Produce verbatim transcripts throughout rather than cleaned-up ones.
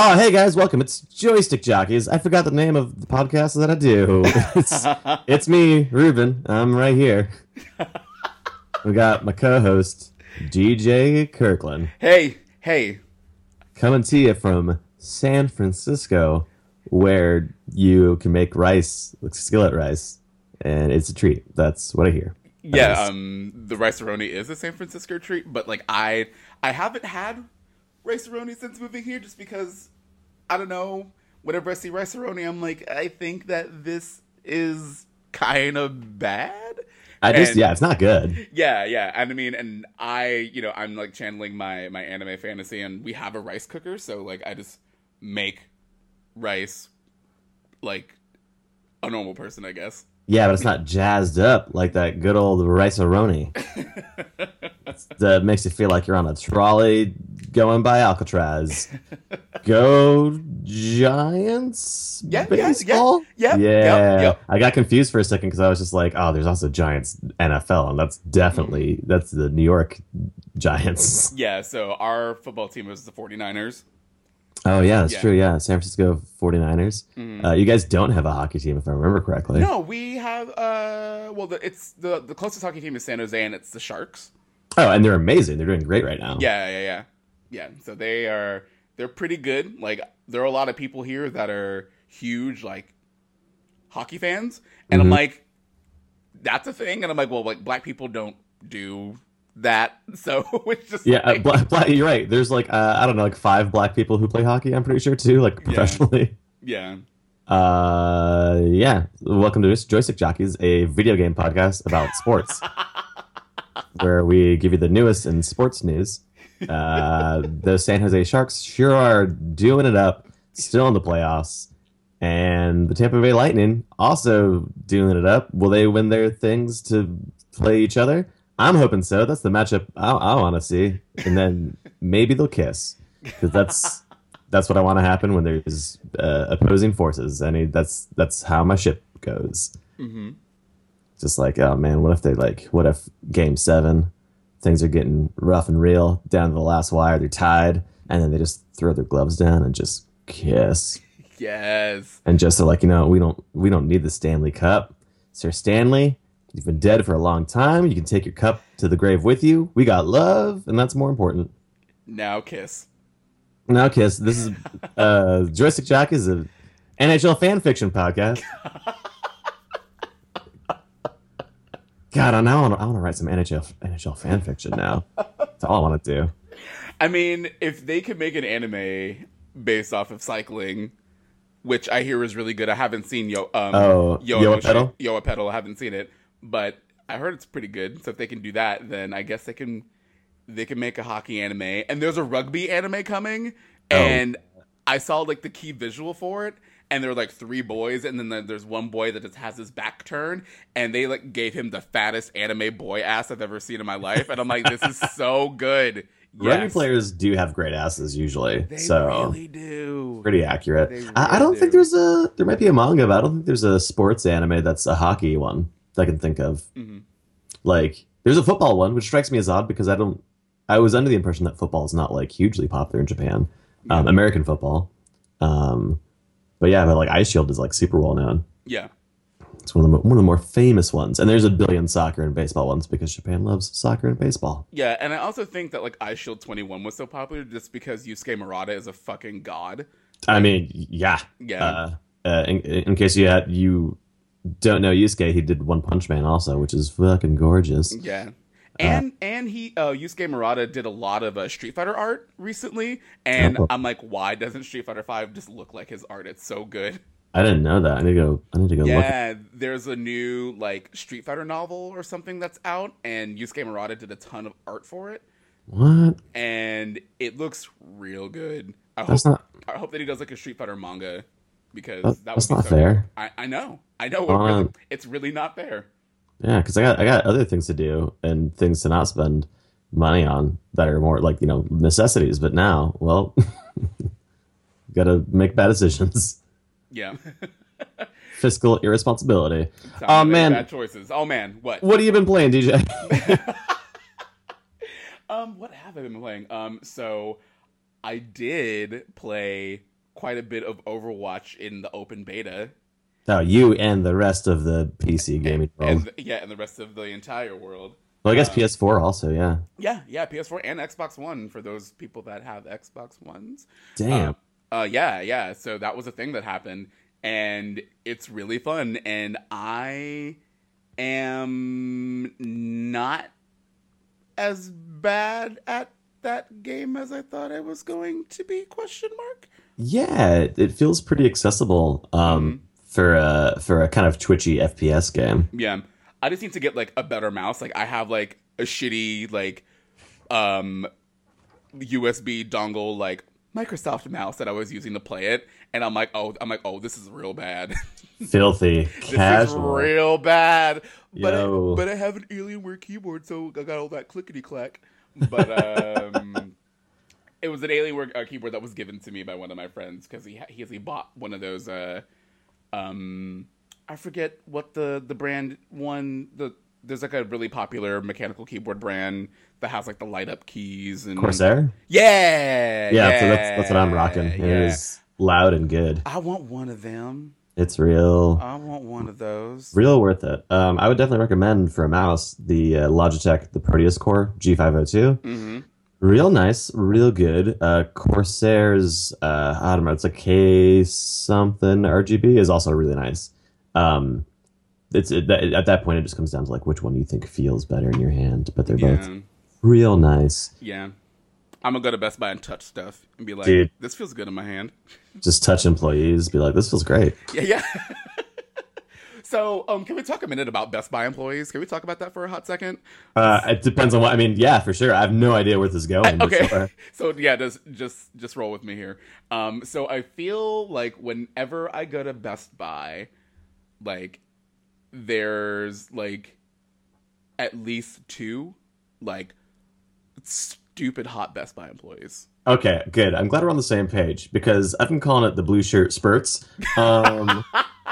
Oh, hey guys, welcome. It's Joystick Jockeys. I forgot the name of the podcast that I do. It's, it's me, Ruben. I'm right here. We got my co-host, D J Kirkland. Hey, hey. Coming to you from San Francisco, where you can make rice, like skillet rice, and it's a treat. That's what I hear. Yeah, um, the rice-a-roni is a San Francisco treat, but like I, I haven't had rice-a-roni since moving here, just because I don't know. Whenever I see rice-a-roni, I'm like, I think that this is kind of bad. I just, and, yeah, it's not good. Yeah, yeah, and I mean, and I, you know, I'm like channeling my my anime fantasy, and we have a rice cooker, so like I just make rice like a normal person, I guess. Yeah, but it's not jazzed up like that good old rice-a-roni. That makes you feel like you're on a trolley going by Alcatraz. Go Giants! Yeah, baseball? yeah, yeah, yeah. yeah, yeah. I got confused for a second because I was just like, oh, there's also Giants N F L, and that's definitely, that's the New York Giants. Yeah, so our football team is the 49ers. Oh, yeah, that's Yeah. true, yeah. San Francisco 49ers. Mhm. Uh, you guys don't have a hockey team, if I remember correctly. No, we have, uh, well, the, it's the, the closest hockey team is San Jose, and it's the Sharks. Oh, and they're amazing. They're doing great right now. Yeah, yeah, yeah. Yeah, so they are, they're pretty good. Like, there are a lot of people here that are huge, like, hockey fans. And Mhm. I'm like, that's a thing? And I'm like, well, like, black people don't do that. So it's just Yeah, uh, like, black, black, you're right. There's like, uh, I don't know, like five black people who play hockey, I'm pretty sure, too, like professionally. yeah. Uh, yeah. Welcome to Joystick Jockeys, a video game podcast about sports, where we give you the newest in sports news. Uh, the San Jose Sharks sure are doing it up, still in the playoffs. And the Tampa Bay Lightning also doing it up. Will they win their things to play each other? I'm hoping so. That's the matchup I, I want to see. And then maybe they'll kiss, because that's that's what I want to happen when there's uh, opposing forces. I mean, that's that's how my ship goes. Mm-hmm. Just like, oh man, what if they like? What if Game Seven, things are getting rough and real down to the last wire? They're tied, and then they just throw their gloves down and just kiss. Yes. And just so like, you know, we don't we don't need the Stanley Cup. Sir Stanley, you've been dead for a long time. You can take your cup to the grave with you. We got love, and that's more important. Now kiss. Now kiss. This is uh Joystick Jock is a N H L fan fiction podcast. God, I now want to I want to write some N H L N H L fan fiction now. That's all I want to do. I mean, if they could make an anime based off of cycling, which I hear is really good. I haven't seen Yo um Oh, Yo Yoa Pedal? Yoa Pedal. I haven't seen it, but I heard it's pretty good. So if they can do that, then I guess they can they can make a hockey anime. And there's a rugby anime coming, and I saw like the key visual for it, and there were like three boys, and then there's one boy that just has his back turned, and they like gave him the fattest anime boy ass I've ever seen in my life, and I'm like, this is so good. Rugby Yes. players do have great asses usually, They so really do. pretty accurate. They really I, I don't do. think there's a there might be a manga, but I don't think there's a sports anime that's a hockey one that I can think of. Mm-hmm. Like, there's a football one, which strikes me as odd because I don't. I was under the impression that football is not like hugely popular in Japan, um, American football. Um, but yeah, but like Ice Shield is like super well known. Yeah. It's one of the mo- one of the more famous ones, and there's a billion soccer and baseball ones because Japan loves soccer and baseball. Yeah, and I also think that like Ice Shield twenty-one was so popular just because Yusuke Murata is a fucking god. I mean, yeah, Yeah. Uh, uh, in, in case you had, you don't know Yusuke, he did One Punch Man also, which is fucking gorgeous. Yeah. And and he uh, Yusuke Murata did a lot of uh, Street Fighter art recently, and Oh. I'm like, why doesn't Street Fighter five just look like his art? It's so good. I didn't know that. I need to go. I need to go look. Yeah, there's a new like Street Fighter novel or something that's out, and Yusuke Murata did a ton of art for it, What? and it looks real good. I That's hope not. I hope that he does like a Street Fighter manga because That- that that's would be not so fair. I, I know, I know. Um, really, it's really not fair. Yeah, because I got I got other things to do and things to not spend money on that are more like, you know, necessities. But now, well, got to make bad decisions. Yeah. Fiscal irresponsibility. Time Oh to make man, bad choices. Oh man, what? what have you been playing, D J? um, what have I been playing? Um, so I did play quite a bit of Overwatch in the open beta. Oh, you and the rest of the P C gaming and, world. and yeah, and the rest of the entire world. Well, I guess Um, P S four also, yeah. Yeah, yeah, P S four and Xbox One for those people that have Xbox Ones. Damn. Uh, uh, yeah, yeah. So that was a thing that happened, and it's really fun. And I am not as bad at that game as I thought I was going to be. Question mark. Yeah, it, it feels pretty accessible um, Mm-hmm. for a for a kind of twitchy F P S game. Yeah, I just need to get like a better mouse. Like I have like a shitty like um U S B dongle like Microsoft mouse that I was using to play it, and I'm like, oh, I'm like, oh, this is real bad. Filthy, This casual. is real bad. But Yo. I, but I have an Alienware keyboard, so I got all that clickety clack. But um, it was an Alienware uh, keyboard that was given to me by one of my friends because he ha- he he bought one of those. Uh, um, I forget what the the brand one. The there's like a really popular mechanical keyboard brand that has like the light up keys and Corsair? Yeah, Yeah, yeah, so that's that's what I'm rocking. It yeah. is loud and good. I want one of them. It's real. I want one of those. Real worth it. Um, I would definitely recommend for a mouse the uh, Logitech, the Proteus Core G five oh two. Mm-hmm. Real nice, real good. Uh, Corsair's, uh, I don't know, it's a K something R G B is also really nice. Um, it's it, at that point it just comes down to like which one you think feels better in your hand, but they're Yeah. both real nice. Yeah. I'm gonna go to Best Buy and touch stuff and be like, Dude. this feels good in my hand. Just touch employees, be like, this feels great. Yeah, yeah. So, um, can we talk a minute about Best Buy employees? Can we talk about that for a hot second? Uh, it depends on what I mean. Yeah, for sure. I have no idea where this is going. but Okay. sure. So yeah, just just just roll with me here. Um, so I feel like whenever I go to Best Buy, like there's like at least two like stupid hot Best Buy employees. Okay, good. I'm glad we're on the same page because I've been calling it the blue shirt spurts. Um,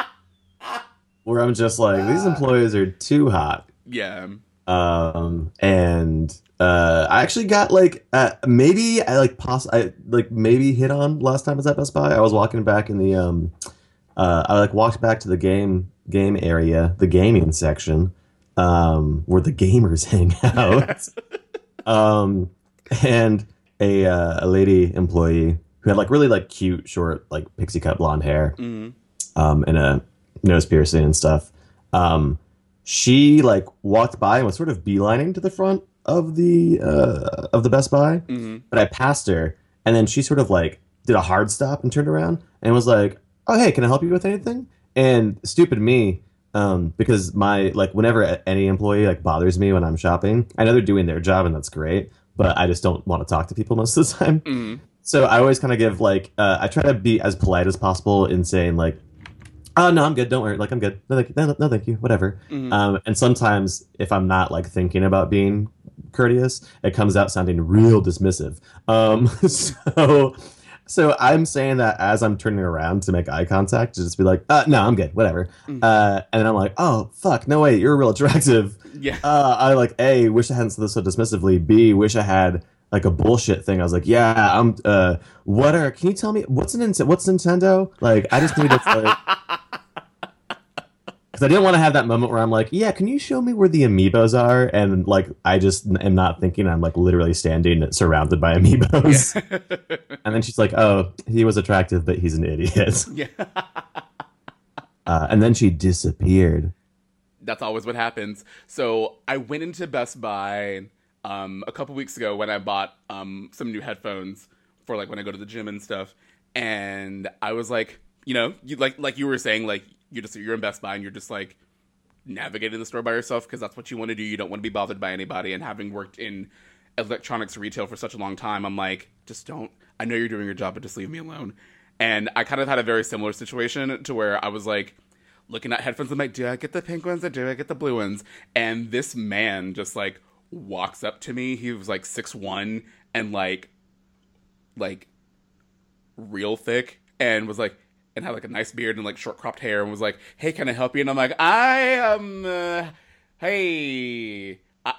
where I'm just like, these employees are too hot. Yeah. Um, and uh, I actually got like uh, maybe I like poss I like maybe hit on last time I was at Best Buy. I was walking back in the um, uh, I like walked back to the game game area, the gaming section, um, where the gamers hang out. um, and a uh, a lady employee who had like really like cute short like pixie cut blonde hair, Mm-hmm. um, and a nose piercing and stuff. Um, she like walked by and was sort of beelining to the front of the uh, of the Best Buy, Mm-hmm. but I passed her, and then she sort of like did a hard stop and turned around and was like, "Oh hey, can I help you with anything?" And stupid me, um, because my like whenever any employee like bothers me when I'm shopping, I know they're doing their job and that's great, but I just don't want to talk to people most of the time. Mm-hmm. So I always kind of give like uh, I try to be as polite as possible in saying like, "Oh no, I'm good. Don't worry. Like I'm good. No, thank you. No, no thank you. Whatever." Mhm. Um, and sometimes if I'm not like thinking about being courteous, it comes out sounding real dismissive. Um, so, so I'm saying that as I'm turning around to make eye contact, to just be like, uh, "No, I'm good. Whatever." Mhm. Uh, and then I'm like, "Oh fuck, no way, you're real attractive." Yeah. Uh, I like A, wish I hadn't said this so dismissively. B, wish I had like a bullshit thing. I was like, yeah, I'm. Uh, what are? Can you tell me what's an what's Nintendo? Like, I just need to. Like, because I didn't want to have that moment where I'm like, yeah, can you show me where the amiibos are? And like, I just am not thinking. I'm like literally standing surrounded by amiibos. Yeah. And then she's like, oh, he was attractive, but he's an idiot. Yeah. Uh, and then she disappeared. That's always what happens. So I went into Best Buy um, a couple weeks ago when I bought um, some new headphones for like when I go to the gym and stuff. And I was like, you know, you like like you were saying, like you just you're in Best Buy and you're just like navigating the store by yourself because that's what you want to do. You don't want to be bothered by anybody. And having worked in electronics retail for such a long time, I'm like, just don't. I know you're doing your job, but just leave me alone. And I kind of had a very similar situation to where I was like looking at headphones. I'm like, do I get the pink ones or do I get the blue ones? And this man just like walks up to me. He was like six one and like like real thick and was like and had like a nice beard and like short cropped hair and was like, hey, can I help you? And I'm like, I am uh, hey uh,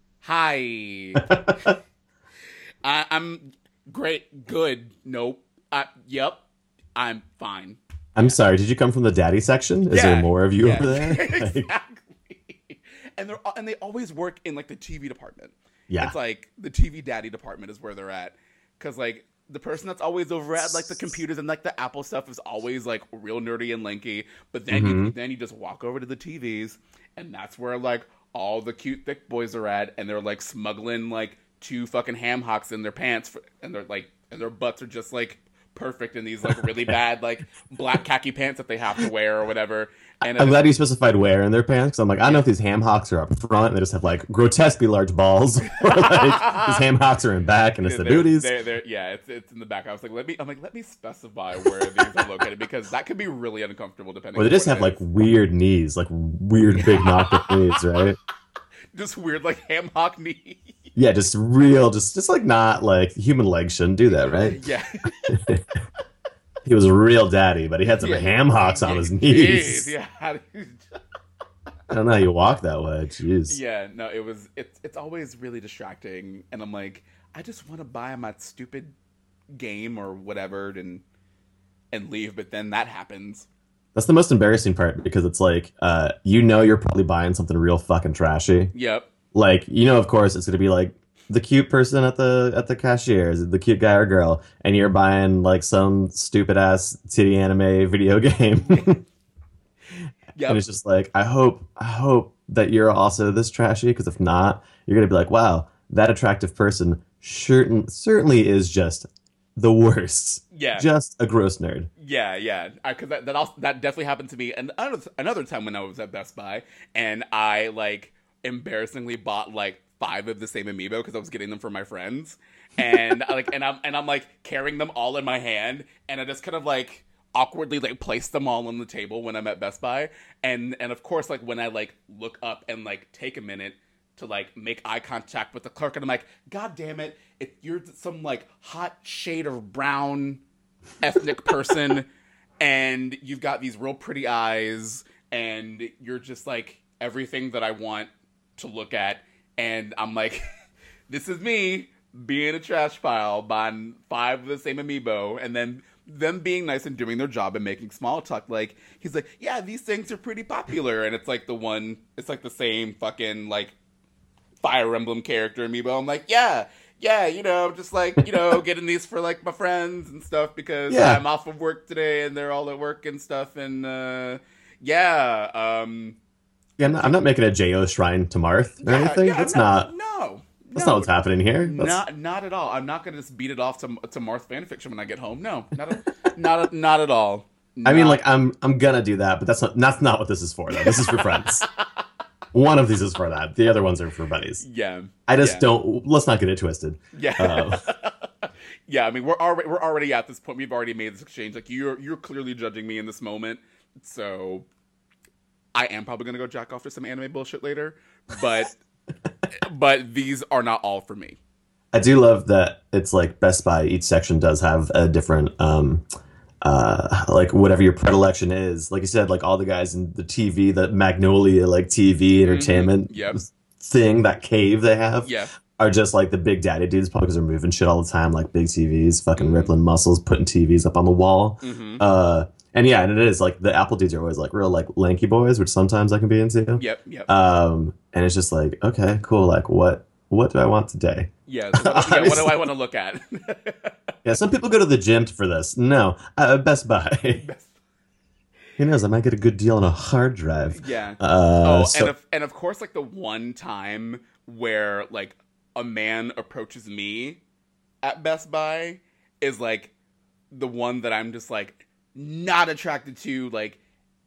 hi I, I'm great, good, nope, uh, yep, I'm fine. I'm yeah. sorry. Did you come from the daddy section? Is yeah. there more of you yeah. over there? Exactly. And they're and they always work in like the T V department. Yeah. It's like the T V daddy department is where they're at, because like the person that's always over at like the computers and like the Apple stuff is always like real nerdy and lanky. But then mm-hmm. you then you just walk over to the T Vs, and that's where like all the cute thick boys are at, and they're like smuggling like two fucking ham hocks in their pants, for, and they're like and their butts are just like perfect in these like really bad like black khaki pants that they have to wear or whatever. And I'm glad you specified where in their pants, because I'm like, I don't know if these ham hocks are up front and they just have like grotesquely large balls, or like these ham hocks are in back and it's yeah, the they're, booties. They're, they're, yeah, it's it's in the back. I was like, let me, I'm like, let me specify where these are located, because that could be really uncomfortable depending. Or they on just have like weird knees, like weird big knocked up knees, right? Just weird like ham hock knees. Yeah, just real, just just like not like human legs shouldn't do that, right? Yeah. He was a real daddy, but he had some yeah. ham hocks on his knees. Jeez, yeah. I don't know how you walk that way. Jeez. Yeah, no, it was. It's it's always really distracting, and I'm like, I just want to buy my stupid game or whatever, and and leave. But then that happens. That's the most embarrassing part, because it's like, uh, you know, you're probably buying something real fucking trashy. Yep. Like, you know, of course, it's gonna be like the cute person at the at the cashier, is the cute guy or girl, and you're buying like some stupid ass titty anime video game. Yep. And it's just like, I hope I hope that you're also this trashy, because if not, you're gonna be like, wow, that attractive person certain, certainly is just the worst. Yeah, just a gross nerd. Yeah, yeah. Because that that, also, that definitely happened to me, and another another time when I was at Best Buy, and I like embarrassingly bought like five of the same amiibo because I was getting them for my friends, and I, like and I'm and I'm like carrying them all in my hand, and I just kind of like awkwardly like place them all on the table when I'm at Best Buy, and and of course like when I like look up and like take a minute to like make eye contact with the clerk, and I'm like, God damn it, if you're some like hot shade of brown ethnic person and you've got these real pretty eyes and you're just like everything that I want to look at, and I'm like, this is me being a trash pile, buying five of the same amiibo, and then them being nice and doing their job and making small talk. Like, he's like, yeah, these things are pretty popular, and it's like the one, it's like the same fucking like Fire Emblem character amiibo. I'm like, yeah, yeah, you know, just like, you know, getting these for like my friends and stuff, because yeah. I'm off of work today and they're all at work and stuff, and uh, yeah, um, yeah, I'm not, I'm not making a J O shrine to Marth or yeah, anything. Yeah, That's no, not. No. That's no, not what's happening here. That's... Not, not at all. I'm not going to just beat it off to to Marth fanfiction when I get home. No, not, a, not, a, not at all. Not... I mean, like, I'm, I'm gonna do that, but that's not, that's not what this is for. Though. This is for friends. One of these is for that. The other ones are for buddies. Yeah. I just yeah. don't. Let's not get it twisted. Yeah. Uh, yeah. I mean, we're already we're already at this point. We've already made this exchange. Like, you're you're clearly judging me in this moment, so I am probably gonna go jack off to some anime bullshit later, but. But these are not all for me. I do love that it's like Best Buy. Each section does have a different, um, uh, like whatever your predilection is. Like you said, like all the guys in the T V, the Magnolia like T V entertainment mm-hmm. yep. thing, that cave they have, yeah. are just like the big daddy dudes, probably because they're moving shit all the time, like big T Vs, fucking mm-hmm. rippling muscles, putting T Vs up on the wall. Mm-hmm. Uh, and yeah, and it is like the Apple dudes are always like real like lanky boys, which sometimes I can be into. Yep, yep. Um, and it's just like, okay, cool. Like, what what do I want today? Yeah, so what, yeah, what do I want to look at? Yeah, some people go to the gym for this. No, uh, Best Buy. Best. Who knows? I might get a good deal on a hard drive. Yeah. Uh, oh, so- and of, and of course, like the one time where like a man approaches me at Best Buy is like the one that I'm just like not attracted to, like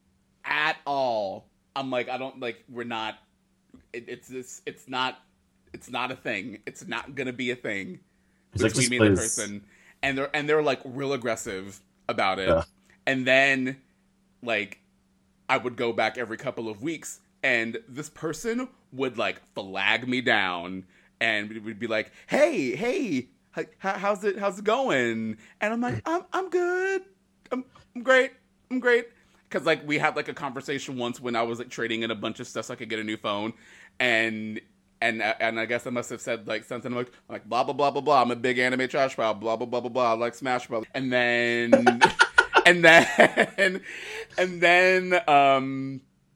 at all. I'm like, I don't like. We're not. It, it's this. It's not. It's not a thing. It's not gonna be a thing it's between like, me please. and the person. And they're and they're like real aggressive about it. Yeah. And then, like, I would go back every couple of weeks, and this person would like flag me down, and we would be like, "Hey, hey, how, how's it? How's it going?" And I'm like, "I'm I'm good. I'm, I'm great. I'm great." Because like we had like a conversation once when I was like trading in a bunch of stuff so I could get a new phone, and and and I guess I must have said like something like like blah blah blah blah blah. I'm a big anime trash pile. Blah blah blah blah blah. I like Smash Bros. And then and then and then um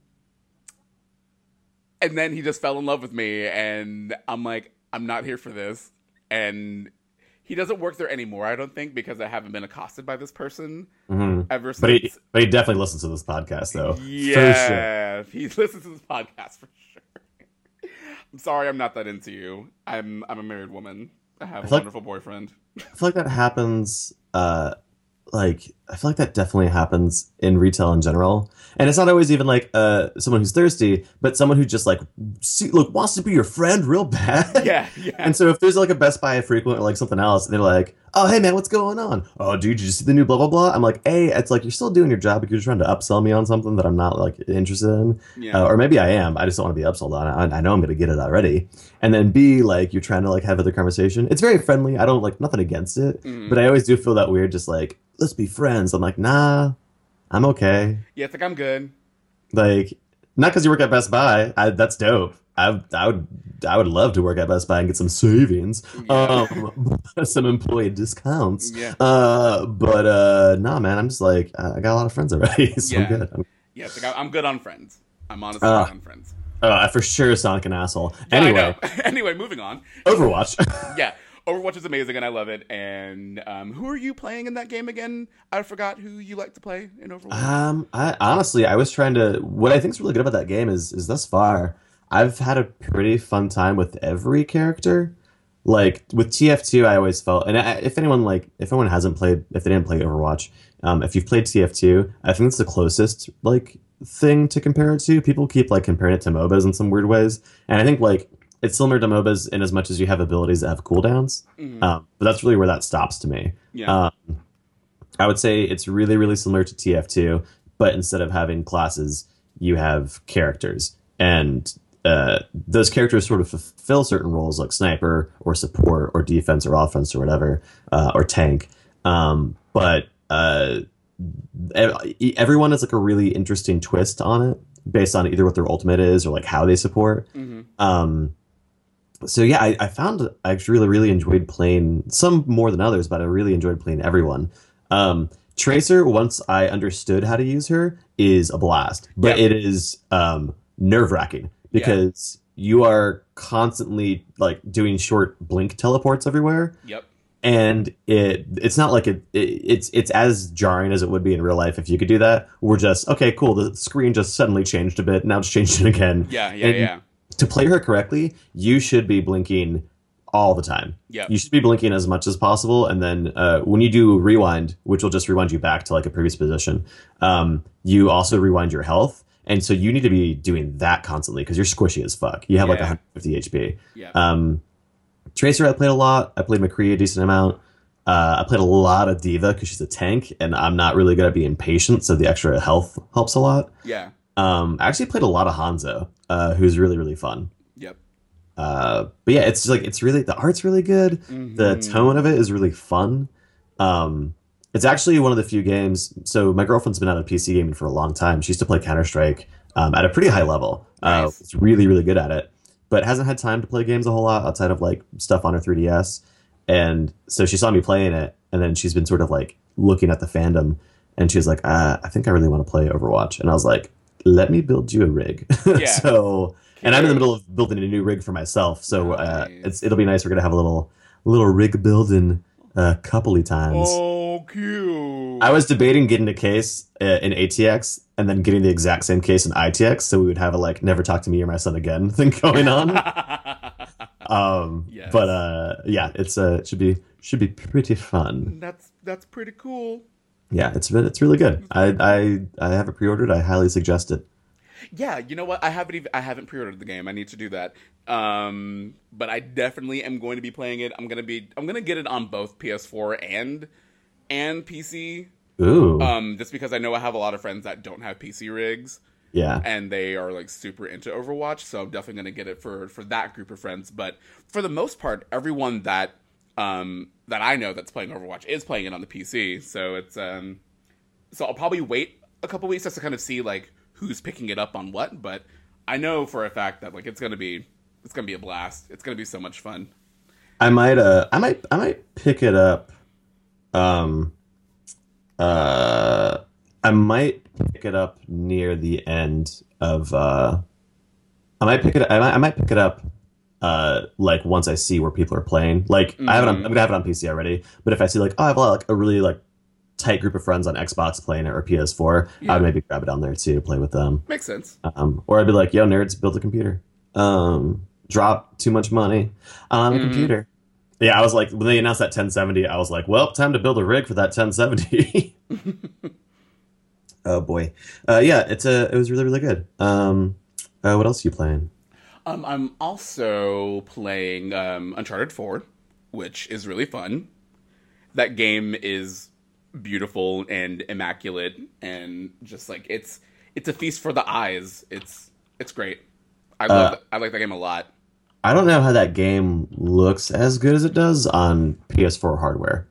and then he just fell in love with me, and I'm like, I'm not here for this. And he doesn't work there anymore, I don't think, because I haven't been accosted by this person mm-hmm. ever since. But he, but he definitely listens to this podcast, though. Yeah, sure. He listens to this podcast for sure. I'm sorry, I'm not that into you. I'm I'm a married woman. I have I a wonderful like, boyfriend. I feel like that happens. Uh, like I feel like that definitely happens in retail in general, and it's not always even like uh someone who's thirsty, but someone who just like see, look wants to be your friend real bad. Yeah, yeah. And so if there's like a Best Buy frequent or like something else, and they're like, "Oh, hey man, what's going on? Oh, dude, did you see the new blah blah blah?" I'm like, "Hey, it's like you're still doing your job, but you're trying to upsell me on something that I'm not like interested in, yeah. uh, or maybe I am. I just don't want to be upsold on it. I, I know I'm gonna get it already." And then B, like you're trying to like have other conversation. It's very friendly. I don't like nothing against it, mm. but I always do feel that weird, just like, let's be friends. I'm like, nah, I'm okay. Yeah, it's like I'm good. Like, not because you work at Best Buy. I, that's dope. I, I would, I would love to work at Best Buy and get some savings, yeah. um, some employee discounts. Yeah. Uh, but uh, nah, man, I'm just like, I got a lot of friends already, so yeah. I'm good. I'm, yeah, it's like I'm good on friends. I'm honestly uh, good on friends. Uh, for sure, Sonic an asshole. Yeah, anyway, anyway, moving on. Overwatch. Yeah. Overwatch is amazing, and I love it. And um, who are you playing in that game again? I forgot who you like to play in Overwatch. Um, I honestly, I was trying to. What I think is really good about that game is, is thus far, I've had a pretty fun time with every character. Like with T F two, I always felt, and I, if anyone like, if anyone hasn't played, if they didn't play Overwatch, um, if you've played T F two, I think it's the closest like thing to compare it to. People keep like comparing it to M O B As in some weird ways, and I think like. It's similar to M O B As in as much as you have abilities that have cooldowns, mm-hmm. um, but that's really where that stops to me. Yeah. Um, I would say it's really, really similar to T F two, but instead of having classes, you have characters, and uh, those characters sort of fulfill certain roles like sniper or support or defense or offense or whatever, uh, or tank. Um, but uh, everyone has like a really interesting twist on it based on either what their ultimate is or like how they support. Mm-hmm. Um, So yeah, I, I found I actually really, really enjoyed playing some more than others, but I really enjoyed playing everyone. Um, Tracer, once I understood how to use her, is a blast, but yep. it is um, nerve wracking because yeah. you are constantly like doing short blink teleports everywhere. Yep. And it it's not like it, it it's it's as jarring as it would be in real life if you could do that. We're just okay, cool. The screen just suddenly changed a bit. Now it's changed it again. Yeah, yeah, and, yeah. To play her correctly, you should be blinking all the time. Yeah. You should be blinking as much as possible, and then uh, when you do rewind, which will just rewind you back to like a previous position, um, you also rewind your health, and so you need to be doing that constantly because you're squishy as fuck. You have yeah. like one hundred fifty H P. Yeah. Um, Tracer, I played a lot. I played McCree a decent amount. Uh, I played a lot of D.Va because she's a tank, and I'm not really good at being patient, so the extra health helps a lot. Yeah. Um, I actually played a lot of Hanzo, uh, who's really, really fun. Yep. Uh, but yeah, it's just like, it's really, the art's really good. Mm-hmm. The tone of it is really fun. Um, it's actually one of the few games. So my girlfriend's been out of P C gaming for a long time. She used to play Counter-Strike, um, at a pretty high level. Nice. Uh, it's really, really good at it, but hasn't had time to play games a whole lot outside of like stuff on her three D S. And so she saw me playing it, and then she's been sort of like looking at the fandom, and she was like, uh, I think I really want to play Overwatch. And I was like, let me build you a rig. Yeah. so, and I'm in the middle of building a new rig for myself. So uh, nice. it's it'll be nice. We're gonna have a little little rig building uh, coupley times. Oh, cute. I was debating getting a case uh, in A T X and then getting the exact same case in I T X, so we would have a like never talk to me or my son again thing going on. um, yes. But uh, yeah, it's uh, it should be should be pretty fun. That's that's pretty cool. Yeah, it's been it's really good. I I I have it pre-ordered. I highly suggest it. Yeah, you know what? I haven't even I haven't pre-ordered the game. I need to do that. Um, but I definitely am going to be playing it. I'm gonna be I'm gonna get it on both P S four and and P C. Ooh. Um, just because I know I have a lot of friends that don't have P C rigs. Yeah. And they are like super into Overwatch, so I'm definitely gonna get it for for that group of friends. But for the most part, everyone that um that I know that's playing Overwatch is playing it on the P C. So it's um so I'll probably wait a couple weeks just to kind of see like who's picking it up on what, but I know for a fact that like it's gonna be it's gonna be a blast. It's gonna be so much fun. I might uh I might I might pick it up um Uh, I might pick it up near the end of. Uh, I might pick it. I might, I might pick it up. Uh, like once I see where people are playing. Like I have it. On, I'm Mm-hmm. gonna have it on P C already. But if I see like, oh, I have a, like a really like tight group of friends on Xbox playing it or P S four, I would Yeah, maybe grab it on there too, play with them. makes sense. Um, or I'd be like, yo, nerds, build a computer. Um, drop too much money on a Mm-hmm. computer. Yeah, I was like, when they announced that ten seventy, I was like, well, time to build a rig for that ten seventy. Oh boy. Uh, yeah, it's a, it was really, really good. Um, uh, what else are you playing? Um, I'm also playing um, Uncharted four, which is really fun. That game is beautiful and immaculate, and just like it's it's a feast for the eyes. It's it's great. I love Uh, that. I like that game a lot. I don't know how that game looks as good as it does on P S four hardware.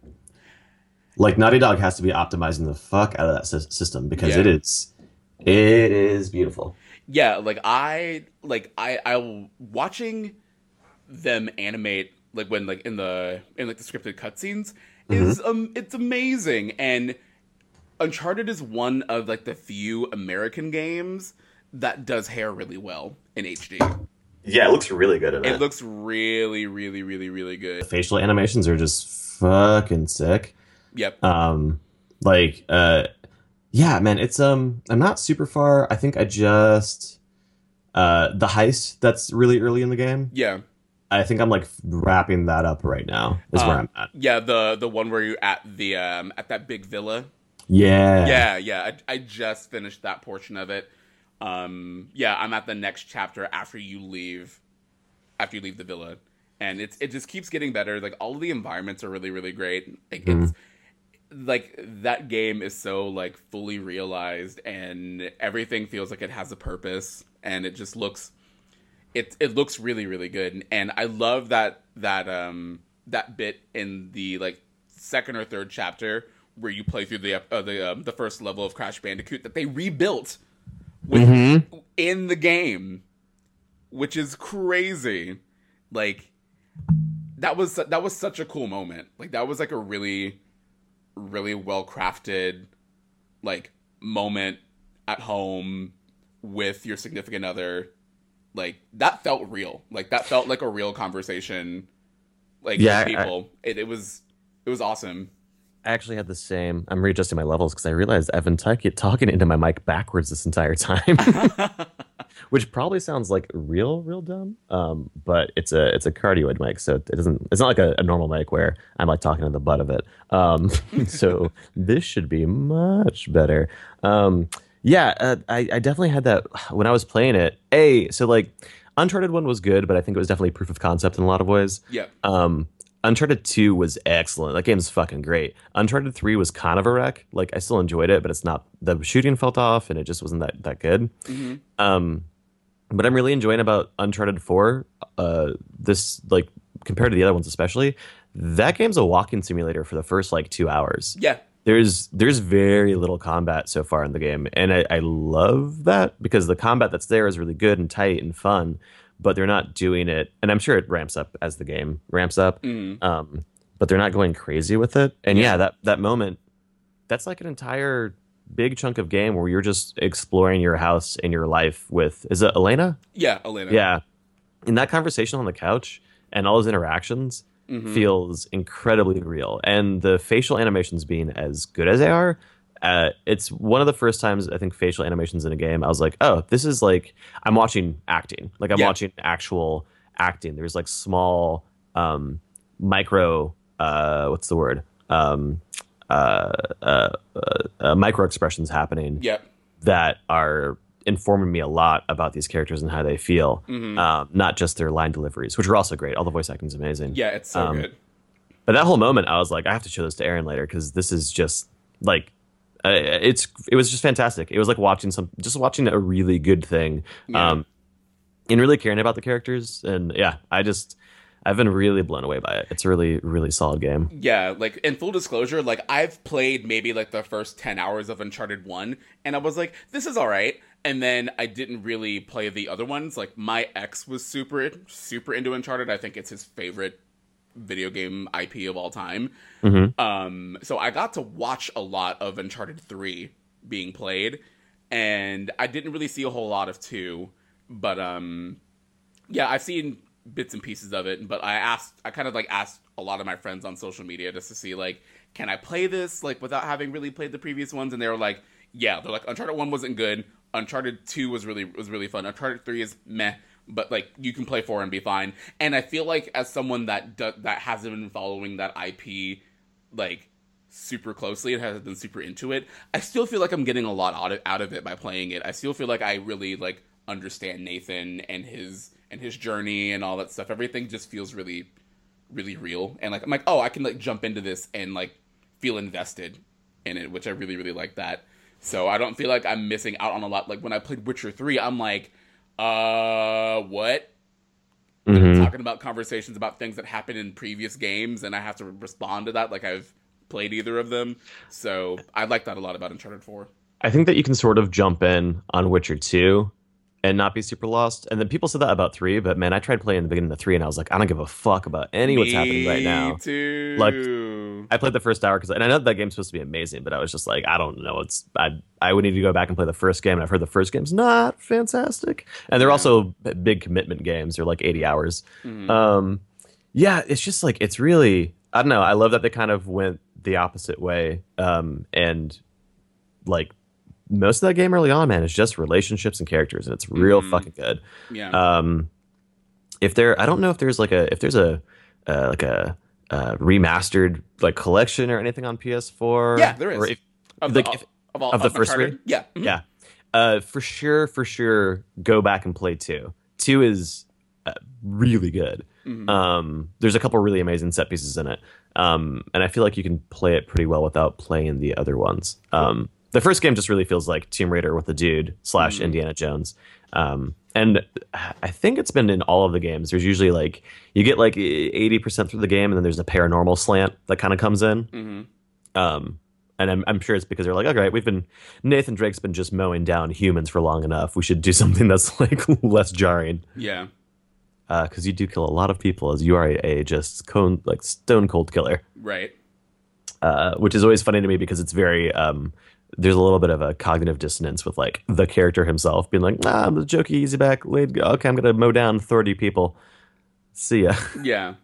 Like Naughty Dog has to be optimizing the fuck out of that sys- system because it Yeah, is, it is beautiful. yeah. Like I like I I watching them animate like when like in the in like the scripted cutscenes Hmm. is um it's amazing. And Uncharted is one of like the few American games that does hair really well in H D. Yeah, it looks really good in It it. looks really, really, really, really The good. facial animations are just fucking sick. Yep. Um, like, uh, yeah, man, it's um, I'm not super far. I think I just uh, the heist that's really early in the game. Yeah. I think I'm like wrapping that up right now. Is where Uh I'm at. yeah, the the one where you at the um at that big villa. Yeah. Yeah, yeah. I I just finished that portion of it. Um yeah, I'm at the next chapter after you leave after you leave the villa. And it's it just keeps getting better. Like all of the environments are really, really great. Like Mhm. it's like that game is so like fully realized, and everything feels like it has a purpose, and it just looks it it looks really, really good. And I love that that um that bit in the like second or third chapter where you play through the uh, the um, the first level of Crash Bandicoot that they rebuilt with Hmm. in the game, which is crazy. Like that was that was such a cool moment. Like that was like a really really well crafted like moment at home with your significant other. Like that felt real. Like that felt like a real conversation like Yeah, with I, people. It it was it was awesome. I actually had the same. I'm readjusting my levels because I realized I've been t- talking into my mic backwards this entire time, which probably sounds like real, real dumb. Um, but it's a it's a cardioid mic, so it doesn't. It's not like a, a normal mic where I'm like talking to the butt of it. Um, so this should be much better. Um, yeah, uh, I I definitely had that when I was playing it. A so like Uncharted one was good, but I think it was definitely proof of concept in a lot of ways. Yeah. Um, Uncharted two was excellent. That game's fucking great. Uncharted three was kind of a wreck. Like I still enjoyed it, but it's not the shooting felt off and it just wasn't that that good. Hmm. Um, but I'm really enjoying about Uncharted four. Uh, this like compared to the other ones, especially that game's a walking simulator for the first like two hours. Yeah. There's there's very little combat so far in the game, and I, I love that because the combat that's there is really good and tight and fun, but they're not doing it. And I'm sure it ramps up as the game ramps up, Hmm. um, but they're not going crazy with it. And Yeah. yeah, that that moment, that's like an entire big chunk of game where you're just exploring your house and your life with is it Elena? Yeah, Elena. Yeah, in that conversation on the couch and all those interactions Hmm. feels incredibly real, and the facial animations being as good as they are, uh, it's one of the first times I think facial animations in a game I was like, oh, this is like I'm watching acting, like I'm Yeah. watching actual acting. There's like small um micro uh what's the word um uh, uh, uh, uh micro expressions happening Yeah. that are informing me a lot about these characters and how they feel, Hmm. um, not just their line deliveries, which are also great. All the voice acting is amazing. Yeah, it's so Um, good. But that whole moment, I was like, I have to show this to Aaron later because this is just like, uh, it's it was just fantastic. It was like watching some, just watching a really good thing, Yeah. um, and really caring about the characters. And yeah, I just I've been really blown away by it. It's a really really solid game. Yeah, like in full disclosure, like I've played maybe like the first ten hours of Uncharted one, and I was like, this is all right. And then I didn't really play the other ones. Like my ex was super super into Uncharted. I think it's his favorite video game I P of all time. Mm-hmm. Um, so I got to watch a lot of Uncharted three being played, and I didn't really see a whole lot of two, but um, yeah, I've seen bits and pieces of it. But I asked, I kind of like asked a lot of my friends on social media just to see like, can I play this like without having really played the previous ones? And they were like, yeah, they're like, Uncharted one wasn't good. Uncharted two was really was really fun. Uncharted three is meh, but like you can play four and be fine. And I feel like as someone that do, that hasn't been following that I P like super closely and hasn't been super into it, I still feel like I'm getting a lot out of, out of it by playing it. I still feel like I really like understand Nathan and his and his journey and all that stuff. Everything just feels really really real, and like I'm like, oh, I can like jump into this and like feel invested in it, which I really really like that. So I don't feel like I'm missing out on a lot. Like when I played Witcher three, I'm like, uh, what? Mm-hmm. Talking about conversations about things that happened in previous games, and I have to respond to that like I've played either of them. So I like that a lot about Uncharted four. I think that you can sort of jump in on Witcher two and not be super lost. And then people said that about three, but man, I tried playing the beginning of three, and I was like, I don't give a fuck about any what's happening right now. Me too. Like, I played the first hour because, and I know that game's supposed to be amazing, but I was just like, I don't know. It's I I would need to go back and play the first game, and I've heard the first game's not fantastic, and they're Yeah. also big commitment games. They're like eighty hours. Mhm. Um, yeah, it's just like it's really I don't know. I love that they kind of went the opposite way, um, and like most of that game early on, man, is just relationships and characters, and it's real Mhm. fucking good. Yeah. Um, if there, I don't know if there's like a if there's a uh, like a uh, remastered like collection or anything on P S four. Yeah, there is. Or if, of like, the, if- of, all, of the of first Uncharted. three? Yeah. Mhm. yeah, uh, for sure, for sure, go back and play two. Two is uh, really good. Mhm. Um, there's a couple really amazing set pieces in it, um, and I feel like you can play it pretty well without playing the other ones. Um, the first game just really feels like Tomb Raider with a dude slash Mhm. Indiana Jones, um, and I think it's been in all of the games. There's usually like you get like eighty percent through the game, and then there's a paranormal slant that kind of comes in. Mhm. Um, and I'm, I'm sure it's because they're like, okay, we've been Nathan Drake's been just mowing down humans for long enough. We should do something that's like less jarring. Yeah. Because you do kill a lot of people, as you are a, a just cone, like stone cold killer, Right. uh, which is always funny to me because it's very um, there's a little bit of a cognitive dissonance with like the character himself being like, nah, I'm a jokey, easy back, laid, okay, I'm gonna mow down thirty people, see ya. Yeah.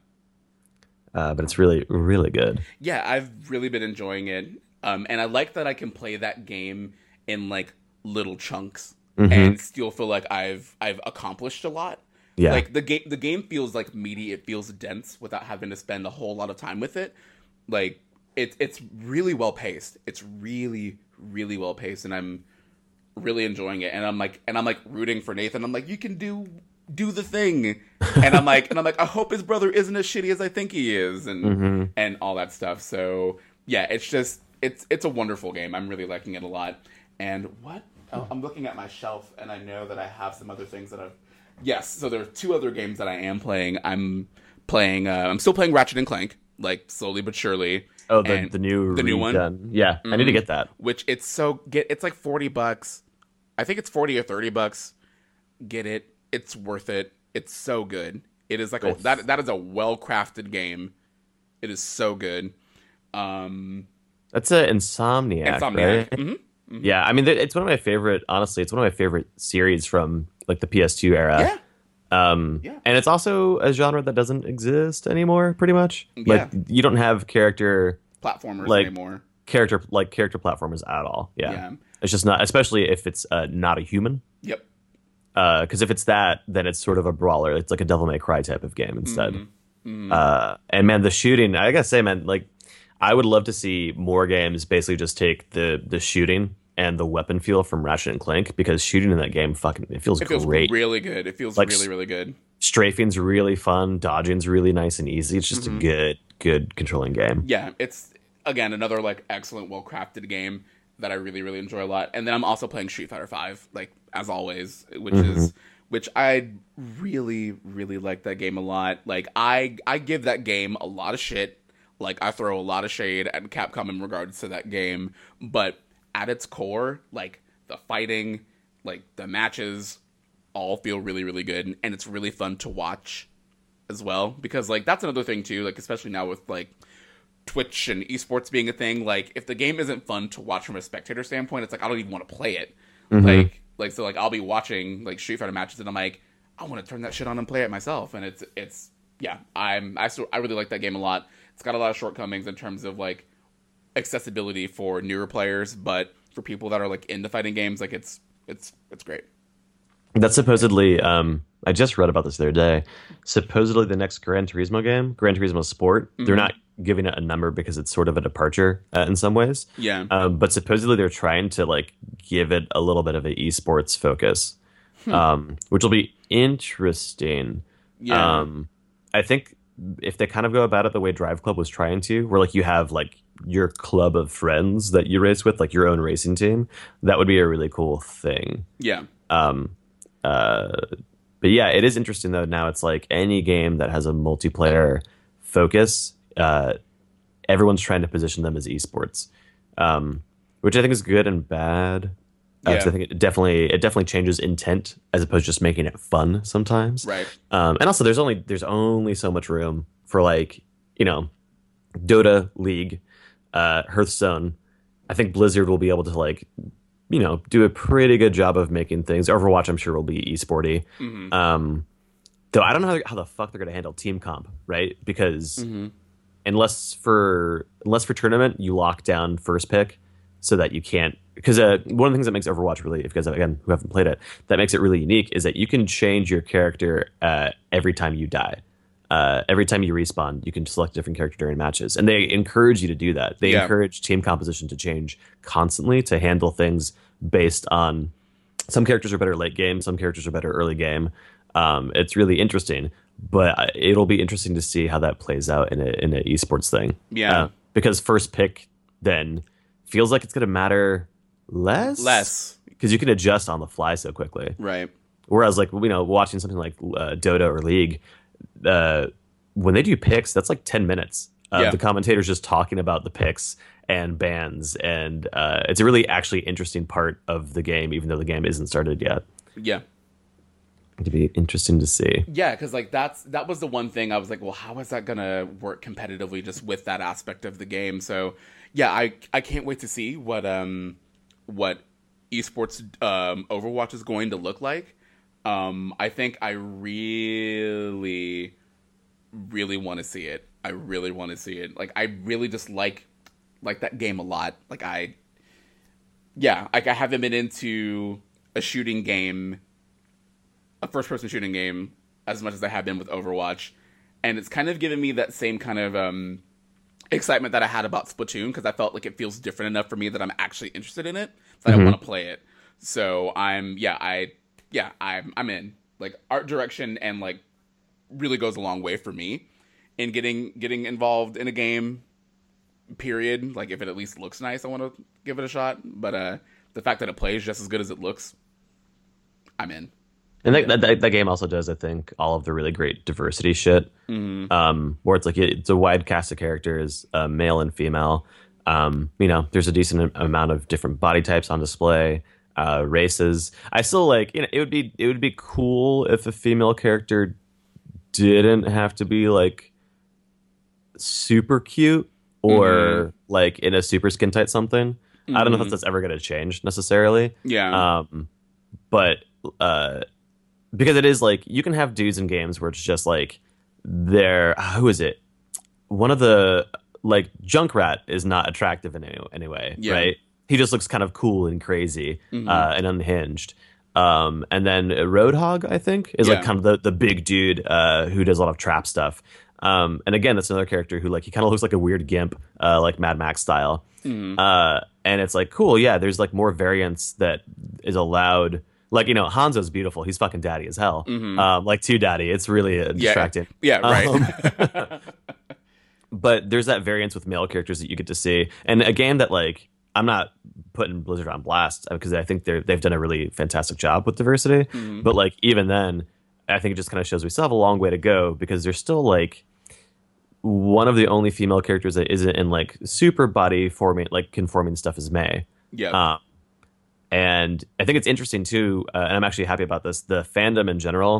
Uh, but it's really really good. Yeah, I've really been enjoying it. Um, and I like that I can play that game in like little chunks Mhm. and still feel like I've I've accomplished a lot. Yeah, Like the game the game feels like meaty, it feels dense without having to spend a whole lot of time with it. Like it's it's really well paced. It's really, really well paced, and I'm really enjoying it. And I'm like and I'm like rooting for Nathan. I'm like, you can do do the thing. And I'm like and I'm like, I hope his brother isn't as shitty as I think he is, and Mhm. and all that stuff. So yeah, it's just it's it's a wonderful game. I'm really liking it a lot. And what? Oh, I'm looking at my shelf, and I know that I have some other things that I've. Yes, so there are two other games that I am playing. I'm playing. Uh, I'm still playing Ratchet and Clank, like slowly but surely. oh the and the new the new one? redone. Yeah, I need to Mhm. get that. Which it's so get. It's like forty bucks. I think it's forty or thirty bucks. Get it. It's worth it. It's so good. It is like a, Nice. that. That is a well crafted game. It is so good. Um, That's a Insomniac, Insomniac. right? Mhm. Yeah, I mean, th- it's one of my favorite. Honestly, it's one of my favorite series from like the P S two era. Yeah. Um, Yeah. and it's also a genre that doesn't exist anymore, pretty much. Like Yeah. you don't have character Platformers Like- anymore. character like character platformers at all. Yeah, Yeah. it's just not, especially if it's uh, not a human. Yep. Because if it's that, then it's sort of a brawler. It's like a Devil May Cry type of game instead. Mhm. Mhm. Uh, and man, the shooting, I gotta say, man, like I would love to see more games basically just take the the shooting and the weapon feel from Ratchet and Clank, because shooting in that game fucking it feels It feels great. really good. It feels Like, really, really good. Strafing's really fun, dodging's really nice and easy. It's just Mhm. a good, good controlling game. Yeah, it's again another like excellent, well crafted game that I really, really enjoy a lot. And then I'm also playing Street Fighter Five, like as always, which Mhm. is which I really, really like that game a lot. Like I I give that game a lot of shit. Like I throw a lot of shade at Capcom in regards to that game, but at its core, like the fighting, like the matches, all feel really, really good, and it's really fun to watch. as well, because like that's another thing too, like especially now with like Twitch and esports being a thing, like if the game isn't fun to watch from a spectator standpoint, it's like I don't even want to play it. Mm-hmm. Like like so like I'll be watching like Street Fighter matches and I'm like, I want to turn that shit on and play it myself. And it's it's yeah, I'm I still, I really like that game a lot. It's got a lot of shortcomings in terms of like accessibility for newer players, but for people that are like into fighting games, like it's it's it's great. That's supposedly, um, I just read about this the other day. Supposedly the next Gran Turismo game, Gran Turismo Sport, mm-hmm. they're not giving it a number because it's sort of a departure uh, in some ways. Yeah. Um, but supposedly they're trying to like give it a little bit of an esports focus, hmm. um, which will be interesting. Yeah. Um, I think if they kind of go about it the way Drive Club was trying to, where like you have like your club of friends that you race with, like your own racing team, that would be a really cool thing. Yeah. Um, Uh, but yeah, it is interesting though. Now it's like any game that has a multiplayer focus, uh, everyone's trying to position them as esports, um, which I think is good and bad. Uh, Yeah. I think it definitely it definitely changes intent as opposed to just making it fun sometimes. Right. Um, and also there's only there's only so much room for like you know, Dota, League, uh, Hearthstone. I think Blizzard will be able to like. you know, do a pretty good job of making things. Overwatch, I'm sure, will be esporty. Mm-hmm. Um, though I don't know how, how the fuck they're going to handle team comp, right? Because mm-hmm. unless for unless for tournament, you lock down first pick so that you can't. Because uh, one of the things that makes Overwatch really, if you guys again who haven't played it, that makes it really unique is that you can change your character uh, every time you die. Uh, every time you respawn, you can select a different character during matches, and they encourage you to do that. They Yeah. encourage team composition to change constantly to handle things based on some characters are better late game, some characters are better early game. Um, it's really interesting, but it'll be interesting to see how that plays out in a in an esports thing. Yeah, uh, because first pick then feels like it's going to matter less, less because you can adjust on the fly so quickly. Right. Whereas, like you know, watching something like uh, Dota or League. Uh, when they do picks, that's like ten minutes. Uh, Yeah. The commentators just talking about the picks and bans, and uh, it's a really actually interesting part of the game, even though the game isn't started yet. Yeah. It'd be interesting to see. Yeah, because like that's that was the one thing I was like, well, how is that gonna work competitively just with that aspect of the game? So yeah, I I can't wait to see what um what esports um Overwatch is going to look like. Um, I think I really, really want to see it. I really want to see it. Like, I really just like, like that game a lot. Like, I, yeah, like I haven't been into a shooting game, a first-person shooting game, as much as I have been with Overwatch, and it's kind of given me that same kind of um, excitement that I had about Splatoon because I felt like it feels different enough for me that I'm actually interested in it, that Mm-hmm. I want to play it. So I'm, yeah, I. Yeah, I'm I'm in. Like art direction and like really goes a long way for me in getting getting involved in a game. Period. Like if it at least looks nice, I want to give it a shot. But uh, the fact that it plays just as good as it looks, I'm in. And that, that, that game also does, I think, all of the really great diversity shit. Mm-hmm. Um, where it's like it's a wide cast of characters, uh, male and female. Um, you know, there's a decent amount of different body types on display. Uh, races. I still like. You know, it would be it would be cool if a female character didn't have to be like super cute or Mm-hmm. like in a super skin tight something. I don't know if Mhm. that's ever going to change necessarily. Yeah. Um, but uh, because it is like you can have dudes in games where it's just like they're who is it? One of the like Junkrat is not attractive in any, any way, Yeah. right? He just looks kind of cool and crazy Mhm. uh, and unhinged. Um, and then Roadhog, I think, is Yeah. like kind of the, the big dude uh, who does a lot of trap stuff. Um, and again, that's another character who like he kind of looks like a weird gimp, uh, like Mad Max style. Mhm. Uh, and it's like cool, yeah. There's like more variance that is allowed. Like you know, Hanzo's beautiful. He's fucking daddy as hell. Mhm. Um, like too daddy. It's really uh, Yeah. distracting. Yeah. Right. Um, but there's that variance with male characters that you get to see, and a game that like I'm not putting Blizzard on blast because I think they're they've done a really fantastic job with diversity. Mhm. But like even then, I think it just kind of shows we still have a long way to go because there's still like one of the only female characters that isn't in like super body forming like conforming stuff is May. Yeah. Um, and I think it's interesting too, uh, and I'm actually happy about this. The fandom in general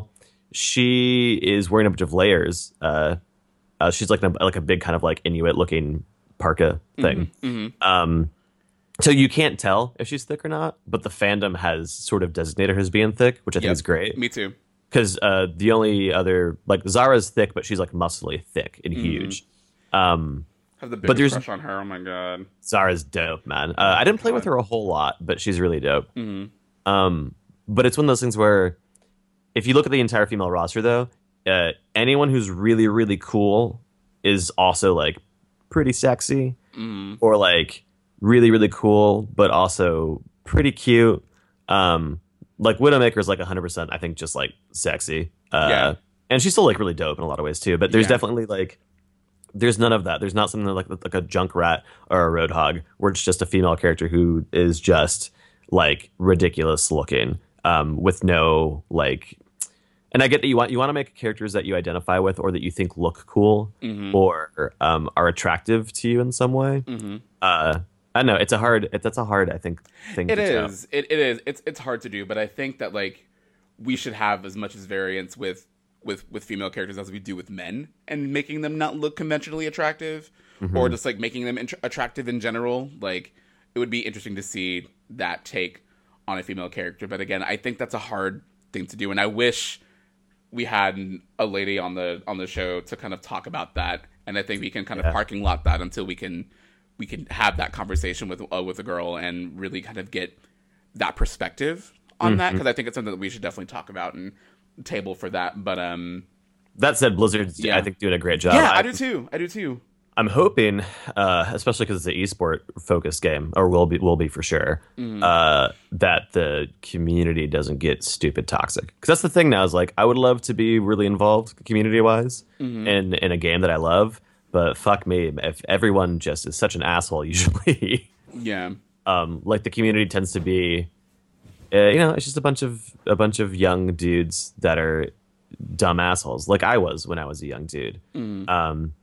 she is wearing a bunch of layers. Uh, uh, she's like a, like a big kind of like Inuit looking parka thing. Mm-hmm, mm-hmm. Um, so you can't tell if she's thick or not, but the fandom has sort of designated her as being thick, which I think Yep. is great. Me too. Because uh, the only other like Zara's thick, but she's like muscly, thick, and huge. Um, I have the But biggest there's- crush on her. Oh my god. Zara's dope, man. Uh, I didn't play with her a whole lot, but she's really dope. Mm-hmm. Um, but it's one of those things where, if you look at the entire female roster, though, uh, anyone who's really, really cool is also like pretty sexy, Mm-hmm. or like really, really cool, but also pretty cute. Um, like Widowmaker is like one hundred percent, I think, just like sexy. Uh, Yeah. and she's still like really dope in a lot of ways too. But there's Yeah. definitely like. There's none of that. There's not something like like a Junkrat or a Roadhog where it's just a female character who is just like ridiculous looking, um, with no like. And I get that you want you want to make characters that you identify with or that you think look cool Mm-hmm. or um, are attractive to you in some way. Mm-hmm. Uh, I don't know. It's a hard. It, that's a hard. I think thing. It to tell. is. It, it is. It's it's hard to do, but I think that like we should have as much as variance with with with female characters as we do with men, and making them not look conventionally attractive, Mm-hmm. or just like making them int- attractive in general. Like it would be interesting to see that take on a female character. But again, I think that's a hard thing to do, and I wish we had a lady on the on the show to kind of talk about that. And I think we can kind of Yeah. parking lot that until we can we can have that conversation with uh, with a girl and really kind of get that perspective on that, because I think it's something that we should definitely talk about and table for that. But um, That said, Blizzard's Yeah. I think doing a great job. yeah, I do too. I do too. I'm hoping, uh, especially because it's an esport focused game, or will be will be for sure, Mm-hmm. uh, that the community doesn't get stupid toxic. Because that's the thing now is like I would love to be really involved community wise Mm-hmm. in in a game that I love, but fuck me if everyone just is such an asshole. Usually, Yeah, um, like the community tends to be, uh, you know, it's just a bunch of a bunch of young dudes that are dumb assholes, like I was when I was a young dude. Mm-hmm. Um,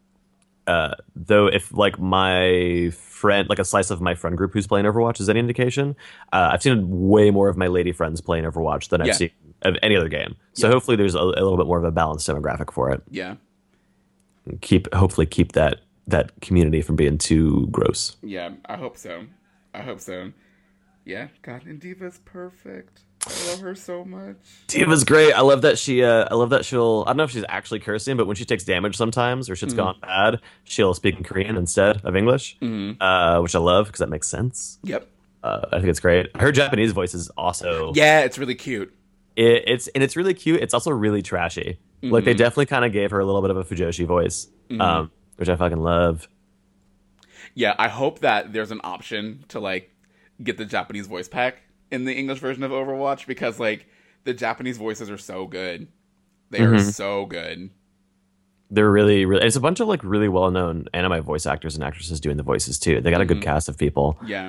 uh, though, if like my friend, like a slice of my friend group who's playing Overwatch is any indication, uh, I've seen way more of my lady friends playing Overwatch than I've Yeah. seen of any other game. So Yeah. hopefully, there's a, a little bit more of a balanced demographic for it. yeah, Keep hopefully keep that that community from being too gross. yeah. I hope so. I hope so. Yeah, God, and Diva's perfect. I love her so much. Diva's great. I love that she. Uh, I love that she'll. I don't know if she's actually cursing, but when she takes damage sometimes or shit's Mm. gone bad, she'll speak in Korean instead of English, Mm-hmm. uh, which I love because that makes sense. Yep. Uh, I think it's great. Her Japanese voice is also. Yeah, it's really cute. It, it's and it's really cute. It's also really trashy. Like they Mm-hmm. definitely kind of gave her a little bit of a Fujoshi voice, um, which I fucking love. Yeah, I hope that there's an option to like get the Japanese voice pack in the English version of Overwatch, because like the Japanese voices are so good. They are Mhm. so good. They're really, really. It's a bunch of like really well known anime voice actors and actresses doing the voices too. They got a good Mhm. cast of people. Yeah.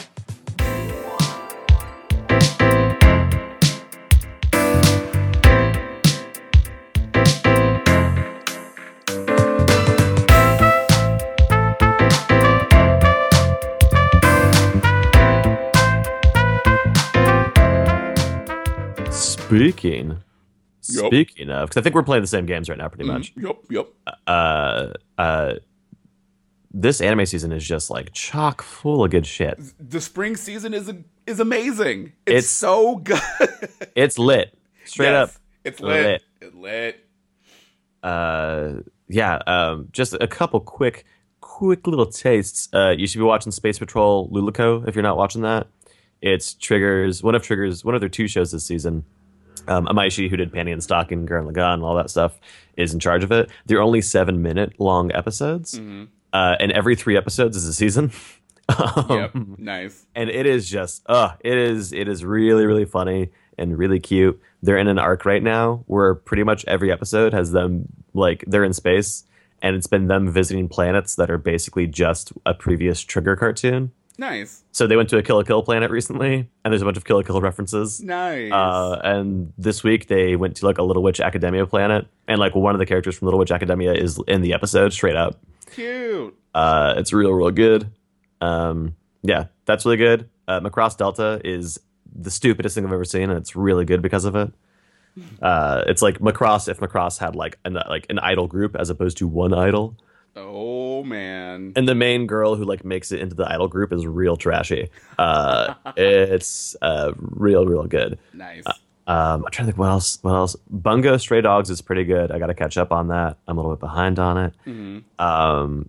Speaking, Yup. speaking of, because I think we're playing the same games right now, pretty much. Yep. Yep. Uh, uh, this anime season is just like chock full of good shit. The spring season is is amazing. It's, It's- so good. It's lit, straight Yes, up. It's lit. lit. It's lit. Uh, yeah. Um, just a couple quick, quick little tastes. Uh, you should be watching Space Patrol Luluco if you're not watching that. It's Trigger's one of Trigger's one of their two shows this season. Um, Amaishi, who did Panty and Stocking, Gurren Lagann, and all that stuff, is in charge of it. They're only seven minute long episodes, Mm-hmm. uh, and every three episodes is a season. Um, Yep. Nice. and it is just uh it is it is really really funny and really cute. They're in an arc right now where pretty much every episode has them like they're in space, and it's been them visiting planets that are basically just a previous Trigger cartoon. Nice. So they went to a Kill la Kill planet recently, and there's a bunch of Kill la Kill references. Nice. Uh, and this week they went to like a Little Witch Academia planet, and like one of the characters from Little Witch Academia is in the episode straight up. Cute. Uh, it's real, real good. Um, yeah, that's really good. Uh, Macross Delta is the stupidest thing I've ever seen, and it's really good because of it. Uh, it's like Macross if Macross had like an like an idol group as opposed to one idol. Oh man. And the main girl who like makes it into the idol group is real trashy. Uh, it's uh, real, real good. Nice. Uh, um, I'm trying to think what else. What else? Bungo Stray Dogs is pretty good. I got to catch up on that. I'm a little bit behind on it. Mm-hmm. Um,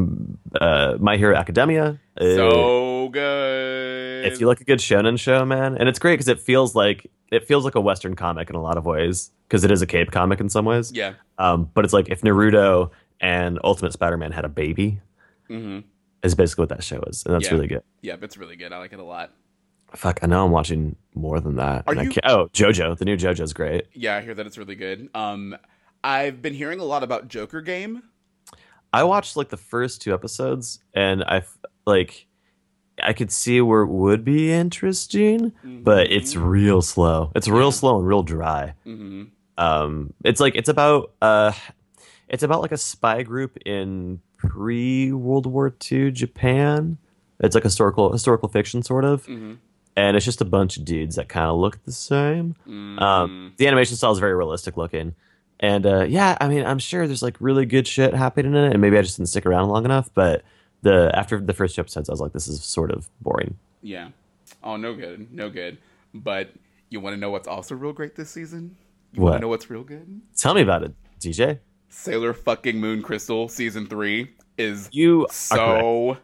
uh, My Hero Academia. So good. If you like a good shonen show, man, and it's great because it feels like it feels like a Western comic in a lot of ways because it is a cape comic in some ways. Yeah. Um, but it's like if Naruto and Ultimate Spider-Man had a baby, mm-hmm. is basically what that show is, and that's yeah. really good. Yeah, it's really good. I like it a lot. Fuck, I know I'm watching more than that. Are and you... I can't... Oh, JoJo. The new JoJo's great. Yeah, I hear that it's really good. Um, I've been hearing a lot about Joker Game. I watched like the first two episodes, and I like I could see where it would be interesting, mm-hmm. but it's real slow. It's real slow and real dry. Mm-hmm. Um, it's like it's about uh, it's about like a spy group in pre-World War Two Japan. It's like historical historical fiction sort of. Mm-hmm. And it's just a bunch of dudes that kind of look the same. Mm. Um, the animation style is very realistic looking. And uh, yeah, I mean, I'm sure there's like really good shit happening in it. And maybe I just didn't stick around long enough. But the after the first two episodes, I was like, this is sort of boring. Yeah. Oh, no good. No good. But you want to know what's also real great this season? You what? want to know what's real good? Tell me about it, D J. Sailor fucking Moon Crystal season three is you so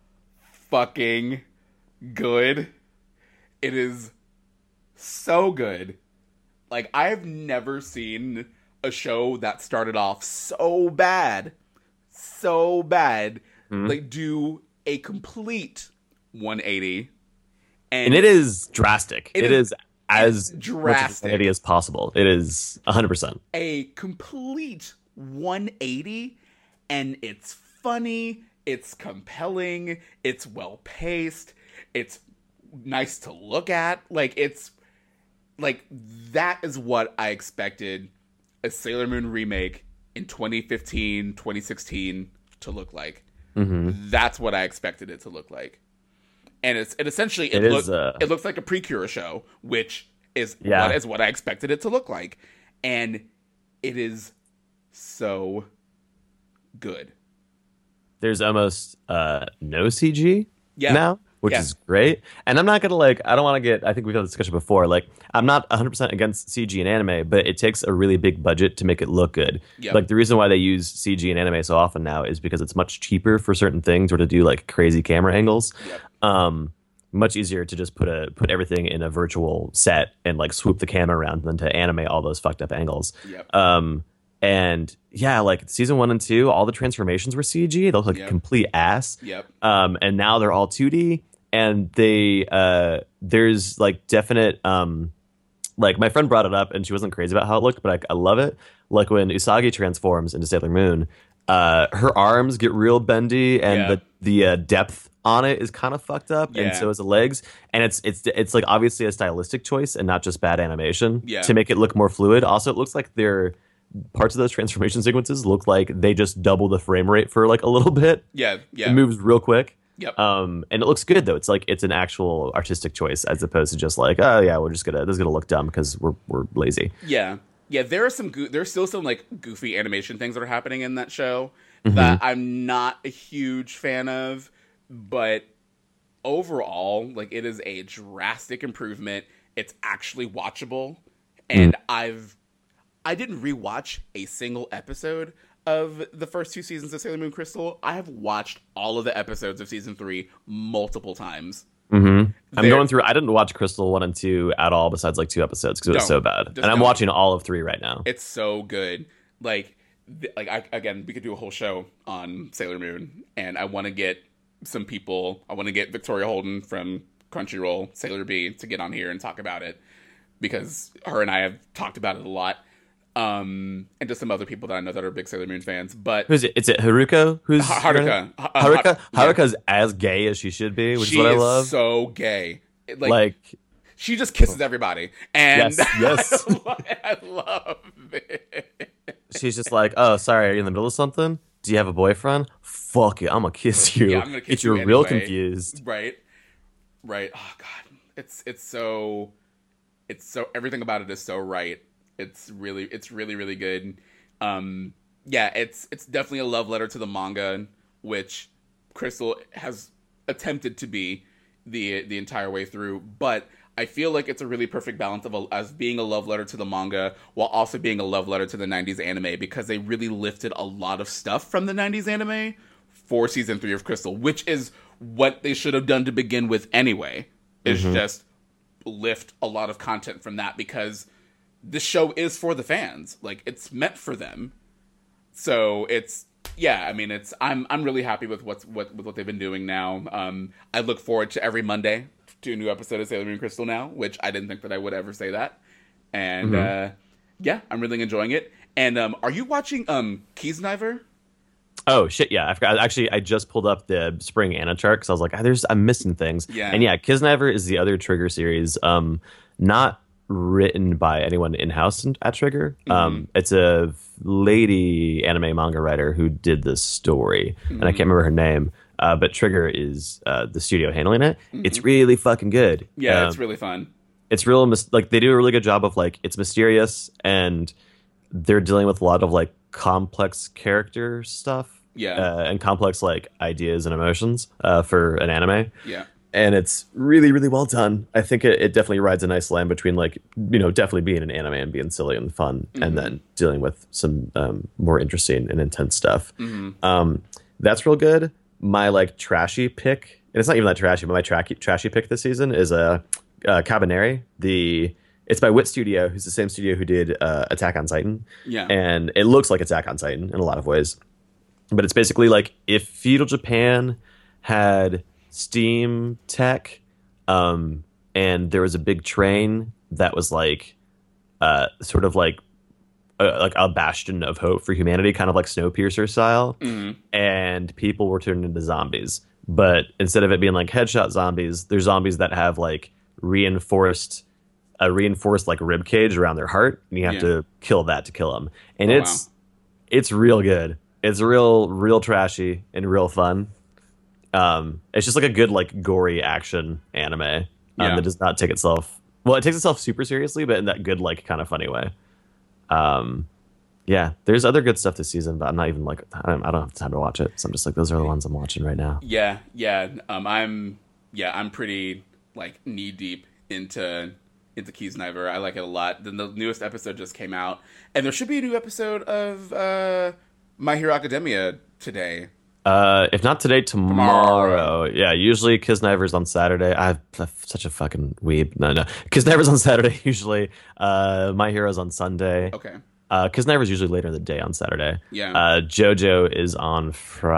fucking good. It is so good. Like, I've never seen a show that started off so bad, so bad, mm-hmm. like do a complete one eighty. And, and it is drastic. It, it is, is as drastic as possible. It is one hundred percent. A complete one eighty, and it's funny, it's compelling, it's well-paced, it's nice to look at. Like, it's like that is what I expected a Sailor Moon remake in twenty fifteen, twenty sixteen to look like. Mm-hmm. That's what I expected it to look like. And it's it essentially it, it looks is, uh... it looks like a Precure show, which is yeah. what is what I expected it to look like. And it is so good. There's almost uh, no C G yeah. now, which yeah. is great. And I'm not going to like, I don't want to get, I think we've had this discussion before. Like, I'm not one hundred percent against C G in anime, but it takes a really big budget to make it look good. Yep. Like, the reason why they use C G in anime so often now is because it's much cheaper for certain things or to do like crazy camera angles. Yep. Um, much easier to just put a put everything in a virtual set and like swoop the camera around than to animate all those fucked up angles. Yep. Um, and yeah, like season one and two, all the transformations were C G. They look like yep. a complete ass. Yep. Um, and now they're all two D. And they uh, there's like definite um, like my friend brought it up and she wasn't crazy about how it looked, but I, I love it. Like when Usagi transforms into Sailor Moon, uh, her arms get real bendy and yeah. the the uh, depth on it is kind of fucked up, yeah. and so is the legs. And it's it's it's like obviously a stylistic choice and not just bad animation yeah. to make it look more fluid. Also, it looks like they're parts of those transformation sequences look like they just double the frame rate for like a little bit. Yeah, yeah. It moves real quick. Yep. Um, and it looks good though. It's like it's an actual artistic choice as opposed to just like, oh yeah, we're just gonna this is gonna look dumb because we're we're lazy. Yeah, yeah. There are some go- there's still some like goofy animation things that are happening in that show mm-hmm. that I'm not a huge fan of, but overall, like it is a drastic improvement. It's actually watchable, and mm. I've I didn't rewatch a single episode of the first two seasons of Sailor Moon Crystal. I have watched all of the episodes of season three multiple times. Mm-hmm. I'm going through. I didn't watch Crystal one and two at all, besides like two episodes because it was so bad. And I'm don't. watching all of three right now. It's so good. Like, th- like I, again, we could do a whole show on Sailor Moon, and I want to get some people. I want to get Victoria Holden from Crunchyroll, Sailor B, to get on here and talk about it because her and I have talked about it a lot. Um, and just some other people that I know that are big Sailor Moon fans. But who's it? Is it Haruka? Who's H- Haruka? Uh, Haruka. Haruka's yeah. as gay as she should be, which she is what I love. So gay, like, like she just kisses everybody, and yes, yes. I love it. She's just like, oh, sorry, are you in the middle of something? Do you have a boyfriend? Fuck it, I'm gonna kiss you. Yeah, I'm gonna kiss Get you you anyway. real confused. Right, right. Oh god, it's it's so, it's so everything about it is so right. It's really it's really really good. Um, yeah, it's it's definitely a love letter to the manga, which Crystal has attempted to be the the entire way through, but I feel like it's a really perfect balance of a, as being a love letter to the manga while also being a love letter to the nineties anime, because they really lifted a lot of stuff from the nineties anime for season three of Crystal, which is what they should have done to begin with anyway, is mm-hmm. just lift a lot of content from that, because this show is for the fans. Like, it's meant for them. So it's, yeah, I mean, it's, I'm, I'm really happy with what's, what, with what they've been doing now. Um, I look forward to every Monday to a new episode of Sailor Moon Crystal now, which I didn't think that I would ever say that. And, mm-hmm. uh, yeah, I'm really enjoying it. And, um, are you watching, um, Kiznaiver? Oh shit! Yeah, I forgot. Actually, I just pulled up the spring Anna chart because I was like, oh, "There's, I'm missing things." Yeah, and yeah, Kiznaiver is the other Trigger series, um, not written by anyone in house at Trigger. Mm-hmm. Um, it's a lady anime manga writer who did this story, mm-hmm. and I can't remember her name. Uh, but Trigger is uh, the studio handling it. Mm-hmm. It's really fucking good. Yeah, um, it's really fun. It's real, mis- like they do a really good job of like it's mysterious, and they're dealing with a lot of like complex character stuff, yeah, uh, and complex like ideas and emotions uh, for an anime, yeah, and it's really really well done. I think it, it definitely rides a nice line between like you know definitely being an anime and being silly and fun, mm-hmm. and then dealing with some um, more interesting and intense stuff. Mm-hmm. Um, that's real good. My like trashy pick, and it's not even that trashy, but my tra- trashy pick this season is a uh, uh, Kabaneri. The It's by Wit Studio, who's the same studio who did uh, Attack on Titan. Yeah. And it looks like Attack on Titan in a lot of ways. But it's basically like if feudal Japan had steam tech, um, and there was a big train that was like uh, sort of like a, like a bastion of hope for humanity, kind of like Snowpiercer style, mm-hmm. and people were turned into zombies. But instead of it being like headshot zombies, they're zombies that have like reinforced... a reinforced like rib cage around their heart, and you have yeah. to kill that to kill them. And oh, it's wow. it's real good. It's real real trashy and real fun. Um, it's just like a good like gory action anime um, yeah. that does not take itself well. It takes itself super seriously, but in that good like kind of funny way. Um, yeah, there's other good stuff this season, but I'm not even like I don't, I don't have time to watch it, so I'm just like those are the ones I'm watching right now. Yeah, yeah. Um, I'm yeah, I'm pretty like knee deep into. into Kiznaiver. I like it a lot. Then the newest episode just came out, and there should be a new episode of uh, My Hero Academia today. Uh, if not today, tomorrow. tomorrow. Yeah, usually Kiznaiver's on Saturday. I have such a fucking weeb. No, no. Kiznaiver's on Saturday usually. Uh, My Hero's on Sunday. Okay. Uh, Kiznaiver's usually later in the day on Saturday. Yeah. Uh, JoJo is on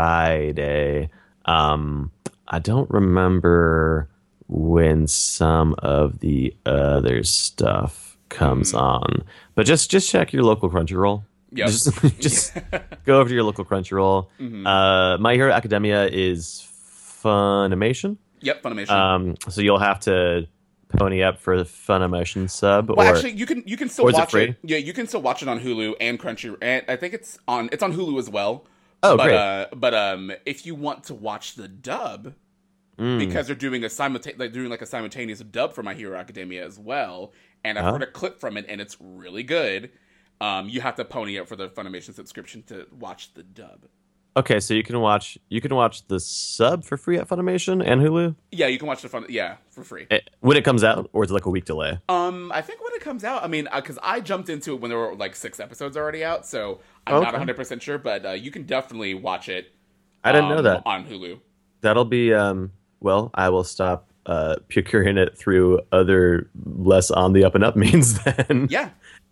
Friday. Um, I don't remember when some of the other stuff comes mm. on, but just just check your local Crunchyroll. Yeah, just, just go over to your local Crunchyroll. Mm-hmm. Uh, My Hero Academia is Funimation. Yep, Funimation. Um, so you'll have to pony up for the Funimation sub. Well, or, actually, you can you can still watch it, it. Yeah, you can still watch it on Hulu and Crunchy. And I think it's on it's on Hulu as well. Oh, but, great. Uh, but um, if you want to watch the dub. Mm. Because they're doing a simulta- like doing like a simultaneous dub for My Hero Academia as well, and I've huh? heard a clip from it, and it's really good. Um, you have to pony up for the Funimation subscription to watch the dub. Okay, so you can watch you can watch the sub for free at Funimation and Hulu. Yeah, you can watch the fun. Yeah, for free it, when it comes out, or is it like a week delay? Um, I think when it comes out. I mean, because I jumped into it when there were like six episodes already out, so I'm okay. not one hundred percent sure, but uh, you can definitely watch it. I didn't um, know that on Hulu. That'll be um. Well, I will stop uh, procuring it through other less on the up and up means then. Yeah.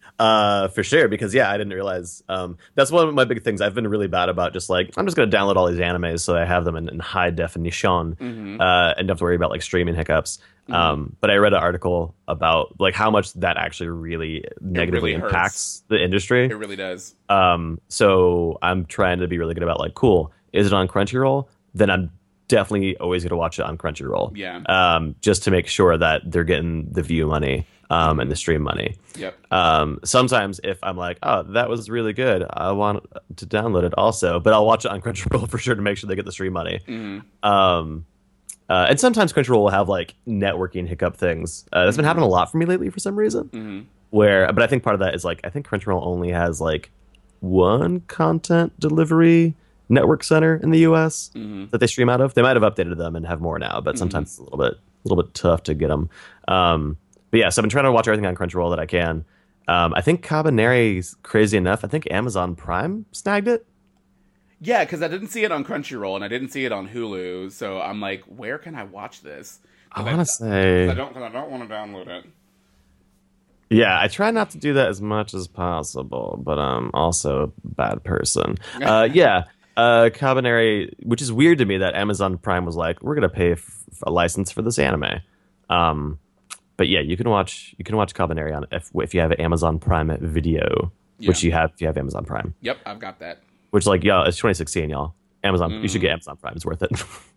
Uh, for sure, because yeah, I didn't realize. Um, that's one of my big things. I've been really bad about just like I'm just going to download all these animes so I have them in, in high definition, mm-hmm. uh, and don't have to worry about like streaming hiccups. Mm-hmm. Um, but I read an article about like how much that actually really negatively really impacts the industry. It really does. Um, so I'm trying to be really good about like, cool, is it on Crunchyroll? Then I'm definitely always going to watch it on Crunchyroll. Yeah. Um, just to make sure that they're getting the view money um, and the stream money. Yep. Um, sometimes if I'm like, oh, that was really good, I want to download it also, but I'll watch it on Crunchyroll for sure to make sure they get the stream money. Mm-hmm. Um, uh, and sometimes Crunchyroll will have like networking hiccup things. Uh, that's been happening a lot for me lately for some reason. Mm-hmm. Where, but I think part of that is like I think Crunchyroll only has like one content delivery network center in the U S Mm-hmm. that they stream out of. They might have updated them and have more now, but Mm-hmm. sometimes it's a little bit a little bit tough to get them. Um, but yeah, so I've been trying to watch everything on Crunchyroll that I can. Um, I think Cabaneri's crazy enough. I think Amazon Prime snagged it. Yeah, because I didn't see it on Crunchyroll and I didn't see it on Hulu, so I'm like, where can I watch this? I Because want I, to 'cause say, I don't, cause I don't want to download it. yeah, I try not to do that as much as possible, but I'm also a bad person. Uh, yeah, uh, Cabaneri, which is weird to me that Amazon Prime was like, we're gonna pay f- a license for this anime. Um, but yeah, you can watch you can watch Cabaneri on if if you have Amazon Prime Video, Yeah. which you have if you have Amazon Prime. Yep, I've got that. Which like yeah, it's twenty sixteen, y'all. Amazon, you should Mm. get Amazon Prime. It's worth it.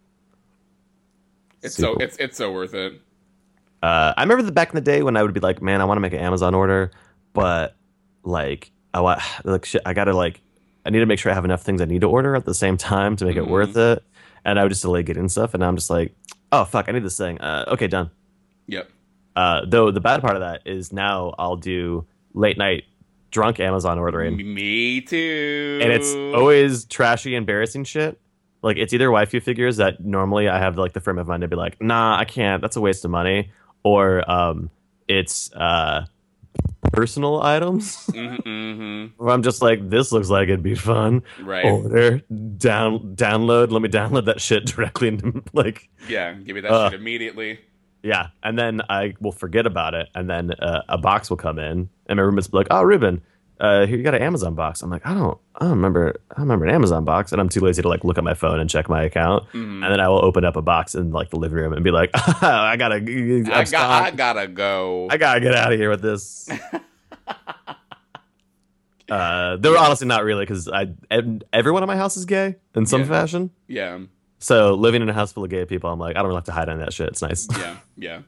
It's Super. so it's it's so worth it. Uh, I remember the back in the day when I would be like, man, I want to make an Amazon order, but like I want like shit, I gotta like I need to make sure I have enough things I need to order at the same time to make it Mhm. worth it. And I would just delay getting stuff, and I'm just like, oh fuck, I need this thing. Uh, okay, done. Yep. Uh, though the bad part of that is now I'll do late night drunk Amazon ordering, Me too. and it's always trashy, embarrassing shit. Like it's either waifu figures that normally I have like the frame of mind to be like, nah, I can't. That's a waste of money. Or um, it's uh, personal items Mm-hmm. where I'm just like, this looks like it'd be fun. Right. Order, down, download. Let me download that shit directly into like, Yeah, give me that Uh. shit immediately. yeah. And then I will forget about it, and then uh, a box will come in, and my roommate's be like, oh, Ruben, uh, here you got an Amazon box. I'm like, I don't, I don't remember, I don't remember an Amazon box, and I'm too lazy to like look at my phone and check my account. Mhm. And then I will open up a box in like the living room and be like, I gotta, I'm I got. I stopped. gotta go. I gotta get out of here with this. uh, they're honestly not really because I ev- everyone in my house is gay in some Yeah. fashion. Yeah. So living in a house full of gay people, I'm like, I don't really have to hide any of that shit. It's nice. Yeah. Yeah.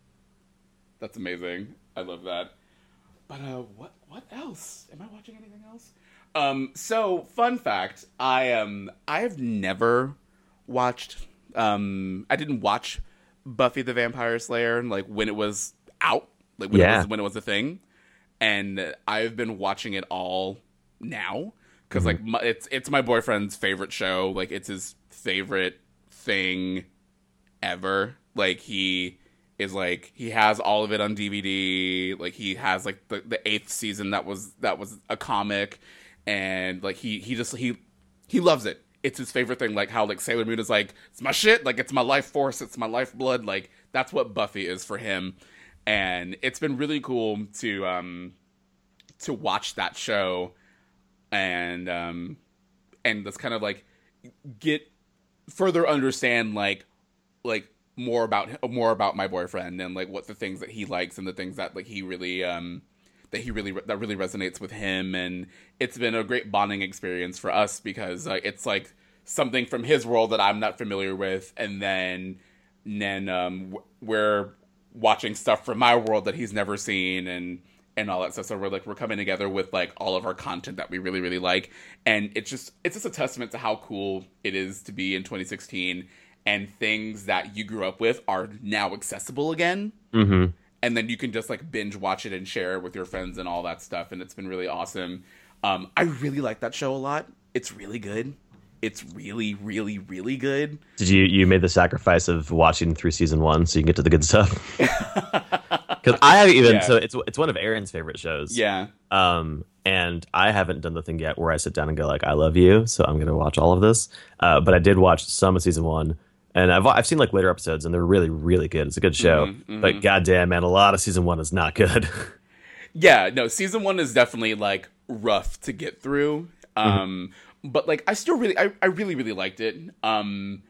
That's amazing. I love that. But uh, what what else? Am I watching anything else? Um. So fun fact, I um I have never watched. Um. I didn't watch Buffy the Vampire Slayer like when it was out, like when it Yeah. was when it was a thing, and I've been watching it all now because like my, it's it's my boyfriend's favorite show. Like it's his favorite thing ever. Like he is like he has all of it on D V D. Like he has like the, the eighth season that was that was a comic, and like he he just he he loves it. It's his favorite thing. Like how like Sailor Moon is like it's my shit. Like it's my life force. It's my lifeblood. Like that's what Buffy is for him. And it's been really cool to um to watch that show and um and that's kind of like get further understand like like more about more about my boyfriend and like what the things that he likes and the things that like he really um that he really that really resonates with him. And it's been a great bonding experience for us because uh, it's like something from his world that I'm not familiar with, and then then um we're watching stuff from my world that he's never seen and and all that stuff. So we're like we're coming together with like all of our content that we really really like, and it's just it's just a testament to how cool it is to be in twenty sixteen, and things that you grew up with are now accessible again. Mm-hmm. And then you can just like binge watch it and share it with your friends and all that stuff, and it's been really awesome. um I really like that show a lot. It's really good. It's really really really good. Did you you made the sacrifice of watching through season one so you can get to the good stuff? Because I haven't even. Yeah. So it's it's one of Aaron's favorite shows. Yeah. Um, and I haven't done the thing yet where I sit down and go like, I love you, so I'm gonna watch all of this. Uh, but I did watch some of season one, and I've I've seen like later episodes, and they're really really good. It's a good show. Mhm, mhm. But goddamn, man, a lot of season one is not good. Yeah, no, season one is definitely like rough to get through. Um, but like I still really, I, I really, really liked it. Um,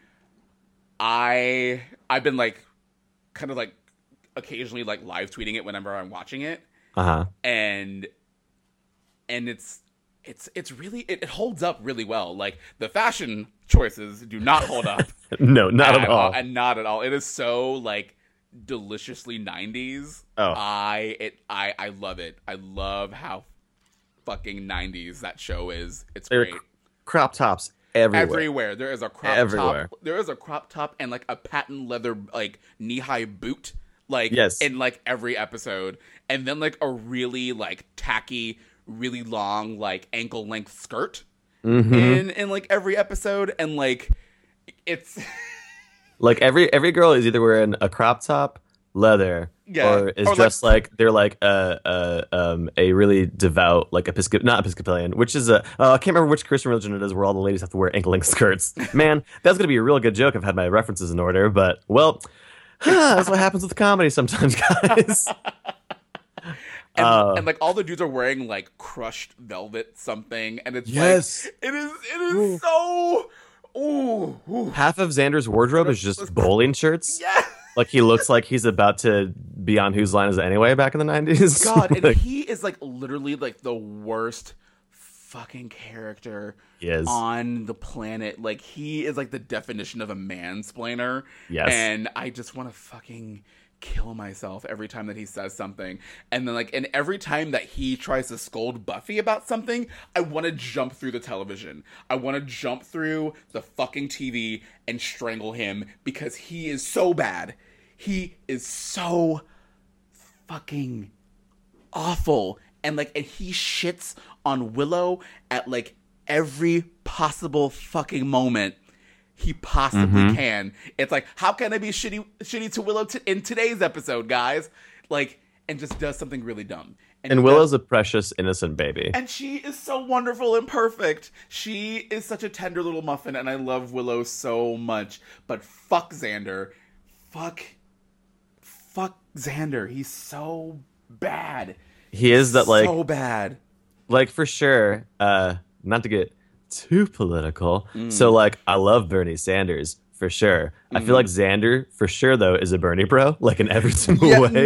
I I've been like kind of like occasionally like live tweeting it whenever I'm watching it, Uh huh. and and it's it's it's really it, it holds up really well. Like the fashion choices do not hold up No, not at all. and not at all. It is so like deliciously nineties. Oh. I it I I love it. I love how fucking nineties that show is. It's There are great. cr- crop tops everywhere. Everywhere there is a crop Everywhere. top. There is a crop top and like a patent leather like knee high boot. like Yes. in like every episode, and then like a really like tacky, really long like ankle length skirt Mm-hmm. in in like every episode, and like it's Like every every girl is either wearing a crop top, leather, Yeah. or is Or, like- dressed like, they're like a, a um a really devout like Episcop not Episcopalian, which is a uh, I can't remember which Christian religion it is where all the ladies have to wear ankle length skirts. Man, that's gonna be a real good joke. I've had my references in order, but well, that's what happens with comedy sometimes, guys. and, Uh, and like all the dudes are wearing like crushed velvet something, and it's Yes. like it is it is so ooh, ooh. Half of Xander's wardrobe is just bowling shirts. Yeah. Like he looks like he's about to be on Whose Line Is It Anyway back in the nineties. God, and Like, he is like literally like the worst fucking character he is. on the planet. Like he is like the definition of a mansplainer. Yes. And I just want to fucking kill myself every time that he says something. And then like and every time that he tries to scold Buffy about something, I want to jump through the television. I want to jump through the fucking T V and strangle him because he is so bad. He is so fucking awful. And like and he shits on Willow at like every possible fucking moment he possibly Mm-hmm. can. It's like, how can I be shitty shitty to Willow t- in today's episode, guys? Like, and just does something really dumb. And he Willow's does- a precious, innocent baby. and she is so wonderful and perfect. She is such a tender little muffin, and I love Willow so much. But fuck Xander. Fuck. Fuck Xander. He's so bad. He is that like so bad. like for sure. Uh, not to get too political. Mm. So like, I love Bernie Sanders for sure. I feel like Xander for sure though is a Bernie bro, like in every single Yeah, way.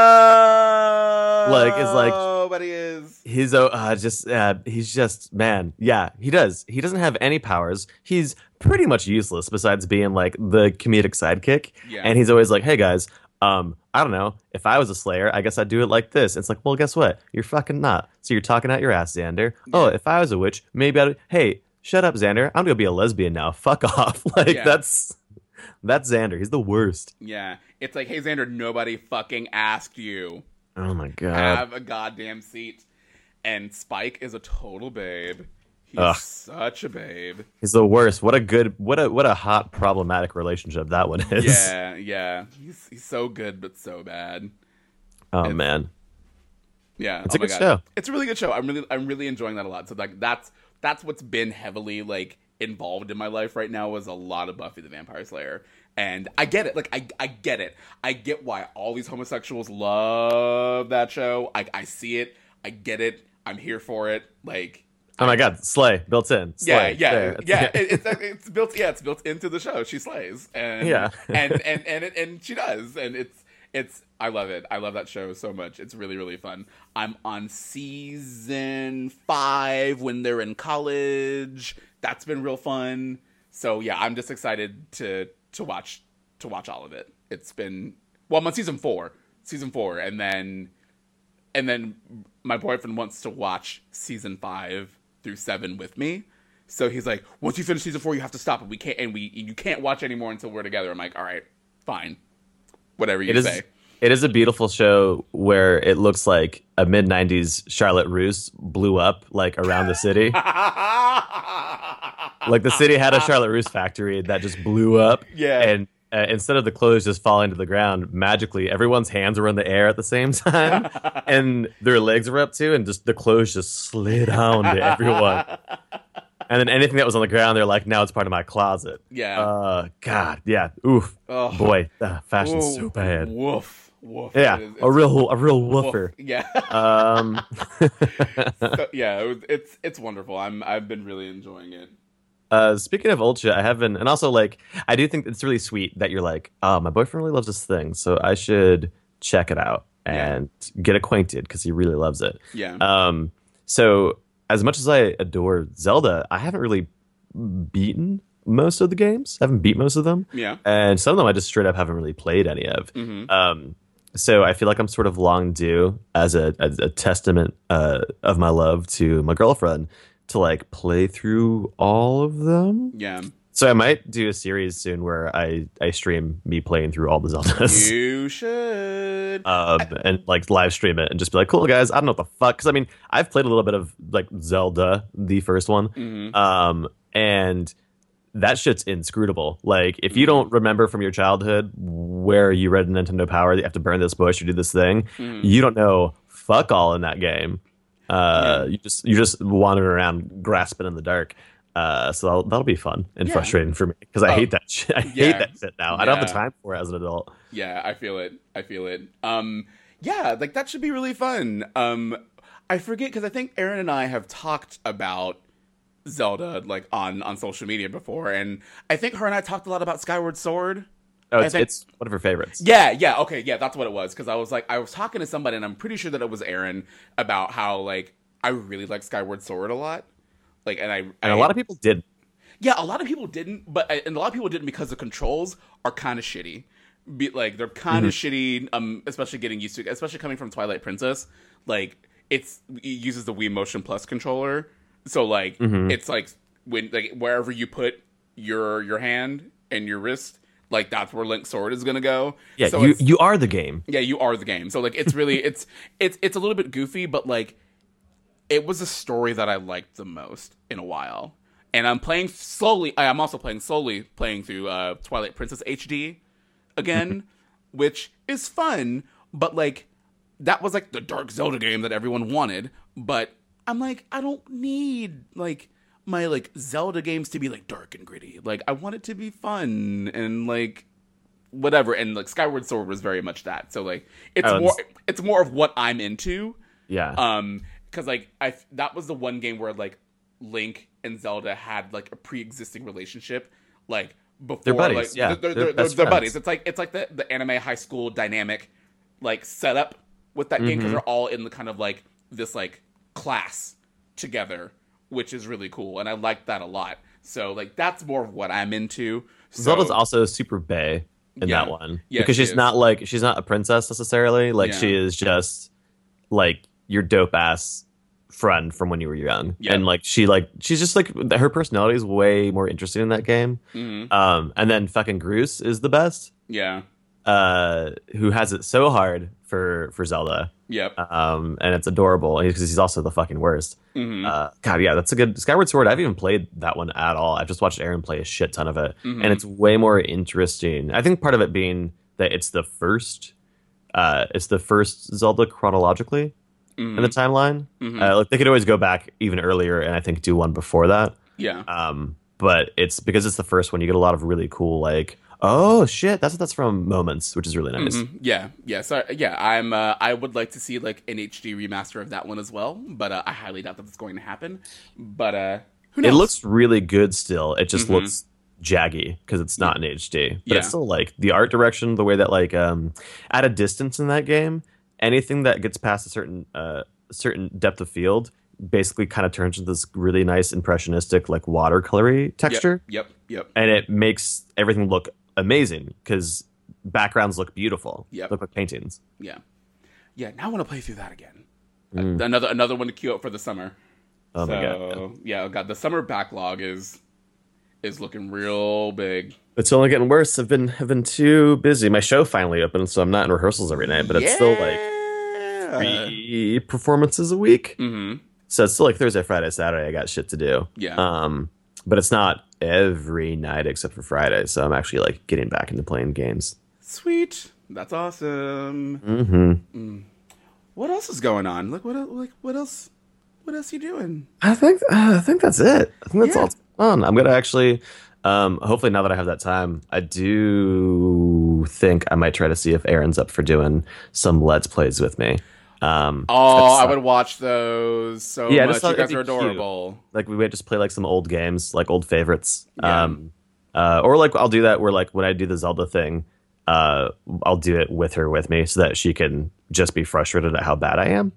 no. Like, it's like- but he is. He's uh, uh, just uh, he's just man. Yeah, he does. He doesn't have any powers. He's pretty much useless besides being like the comedic sidekick. Yeah. And he's always like, "Hey guys, um, I don't know. If I was a Slayer, I guess I'd do it like this." It's like, well, guess what? You're fucking not. So you're talking out your ass, Xander. Oh, if I was a witch, maybe I'd. Hey, shut up, Xander. I'm gonna be a lesbian now. Fuck off. Like Yeah. that's that's Xander. He's the worst. Yeah. It's like, hey, Xander, nobody fucking asked you. Oh my god. Have a goddamn seat. And Spike is a total babe. He's Ugh. such a babe. He's the worst. What a good. What a what a hot problematic relationship that one is. Yeah, yeah. He's he's so good but so bad. Oh It's- man. Yeah, It's oh a my good God. show. It's a really good show. I'm really I'm really enjoying that a lot. So like that's that's what's been heavily like involved in my life right now was a lot of Buffy the Vampire Slayer. And I get it. Like I I get it. I get why all these homosexuals love that show. I I see it. I get it. I'm here for it. Like Oh my god, Slay built in. yeah, Slay. yeah, There. yeah. It, it's it's built. Yeah, it's built into the show. She slays, and Yeah. and and and it, and she does, and it's it's. I love it. I love that show so much. It's really really fun. I'm on season five when they're in college. That's been real fun. So yeah, I'm just excited to to watch to watch all of it. It's been well, I'm on season four, season four, and then and then my boyfriend wants to watch season five through seven with me. So he's like, once you finish season four, you have to stop it. We can't, and we you can't watch anymore until we're together. I'm like, all right, fine, whatever you It is say. it is a beautiful show where it looks like a mid nineties Charlotte Russe blew up like around the city. Like the city had a Charlotte Russe factory that just blew up. Yeah. And uh, instead of the clothes just falling to the ground, magically everyone's hands were in the air at the same time, and their legs were up too, and just the clothes just slid down to everyone. And then anything that was on the ground, they're like, now it's part of my closet. Yeah. Uh, God, yeah. Oof. Ugh. Boy, uh, fashion's Ooh, so bad. Woof, woof. Yeah, It is- a it's real, a real woof. woofer. Yeah. Um, So, yeah, it was, it's it's wonderful. I'm I've been really enjoying it. uh, speaking of old shit, I have been, and also like, I do think it's really sweet that you're like, oh, my boyfriend really loves this thing, so I should check it out and get acquainted because he really loves it. Yeah. Um, so as much as I adore Zelda, I haven't really beaten most of the games. I haven't beat most of them. Yeah. And some of them I just straight up haven't really played any of. Mhm. Um, so I feel like I'm sort of long due as a, as a testament uh, of my love to my girlfriend to like play through all of them. Yeah. So I might do a series soon where I, I stream me playing through all the Zeldas. You should. Um, I, and like live stream it and just be like, cool guys, I don't know what the fuck. Because I mean, I've played a little bit of like Zelda, the first one, mm-hmm. um, and that shit's inscrutable. Like, if you don't remember from your childhood where you read Nintendo Power, that you have to burn this bush or do this thing, mm-hmm. you don't know fuck all in that game. Uh, yeah. You just you're just wandering around grasping in the dark. Uh, so that'll, that'll be fun and yeah. frustrating for me because I oh, hate that shit. I yeah. hate that shit now. Yeah. I don't have the time for it as an adult. Yeah, I feel it. I feel it. Um, yeah, like that should be really fun. Um, I forget because I think Aaron and I have talked about Zelda like on on social media before, and I think her and I talked a lot about Skyward Sword. Oh, it's, think, it's one of her favorites. Yeah, yeah, okay, yeah, that's what it was. Because I was like, I was talking to somebody, and I'm pretty sure that it was Aaron about how like I really like Skyward Sword a lot. Like, and I and I, a lot of people did. Yeah, a lot of people didn't, but and a lot of people didn't because the controls are kind of shitty. Be, like they're kind of mm-hmm. shitty, um, especially getting used to, especially coming from Twilight Princess. Like it's it uses the Wii Motion Plus controller, so like mm-hmm. it's like when like wherever you put your your hand and your wrist, like that's where Link's sword is gonna go. Yeah, so you you are the game. Yeah, you are the game. So like it's really it's it's it's a little bit goofy, but like it was a story that I liked the most in a while. And I'm playing slowly. I'm also playing slowly, playing through uh, Twilight Princess H D again, which is fun. But like, that was like the dark Zelda game that everyone wanted. But I'm like, I don't need like my like Zelda games to be like dark and gritty. Like, I want it to be fun and like whatever. And like Skyward Sword was very much that. So like, it's oh, more it's more of what I'm into. Yeah. Um, because like I that was the one game where like Link and Zelda had like a pre-existing relationship, like before. They're buddies, like, yeah. They're, they're, they're, they're, they're buddies. It's like it's like the, the anime high school dynamic, like setup with that mm-hmm. game because they're all in the kind of like this like class together, which is really cool, and I like that a lot. So like that's more of what I'm into. So, Zelda's also super bae in yeah, that one yeah, because she she's is. not like she's not a princess necessarily. Like Yeah. she is just like your dope ass friend from when you were young, Yeah. and like she like she's just like her personality is way more interesting in that game. Mhm. Um, and then fucking Groose is the best. Yeah. Uh, who has it so hard for for Zelda. Yep. Um, and it's adorable because he's also the fucking worst. Mhm. Uh, God, yeah, that's a good Skyward Sword. I haven't even played that one at all. I've just watched Aaron play a shit ton of it, Mhm. and it's way more interesting. I think part of it being that it's the first, uh, it's the first Zelda chronologically Mhm. in the timeline. Mhm. Uh, like they could always go back even earlier, and I think do one before that. Yeah. Um, but it's because it's the first one, you get a lot of really cool like, oh shit, that's what that's from moments, which is really nice. Mhm. Yeah, yeah. So yeah, I'm. Uh, I would like to see like an H D remaster of that one as well, but uh, I highly doubt that it's going to happen. But uh, who knows? It looks really good still. It just Mhm. looks jaggy because it's not in H D. But Yeah. it's still like the art direction, the way that like um at a distance in that game, anything that gets past a certain uh certain depth of field basically kind of turns into this really nice impressionistic like watercolory texture. Yep, yep, yep. And it makes everything look amazing because backgrounds look beautiful. Yep. Look like paintings. Yeah, yeah. Now I want to play through that again. Mm. Uh, another another one to queue up for the summer. Oh so, my god. yeah, oh god, the summer backlog is is looking real big. It's only getting worse. I've been have been too busy. My show finally opened, so I'm not in rehearsals every night, but it's yeah. still like three performances a week. Mm-hmm. So it's still like Thursday, Friday, Saturday. I got shit to do. Yeah. Um, but it's not every night except for Friday. So I'm actually like getting back into playing games. Sweet. That's awesome. Mm-hmm. Mm. What else is going on? Like what? el- Like what else? What else you doing? I think uh, I think that's it. I think that's Yeah. all it's on. I'm gonna actually, um, hopefully now that I have that time, I do think I might try to see if Aaron's up for doing some Let's Plays with me. Um, Oh, that's- I would watch those so Yeah, I much. just thought You guys it'd are be cute. adorable. like we might just play like some old games, like old favorites. Yeah. Um, uh, or like I'll do that where like when I do the Zelda thing, uh, I'll do it with her with me so that she can just be frustrated at how bad I am.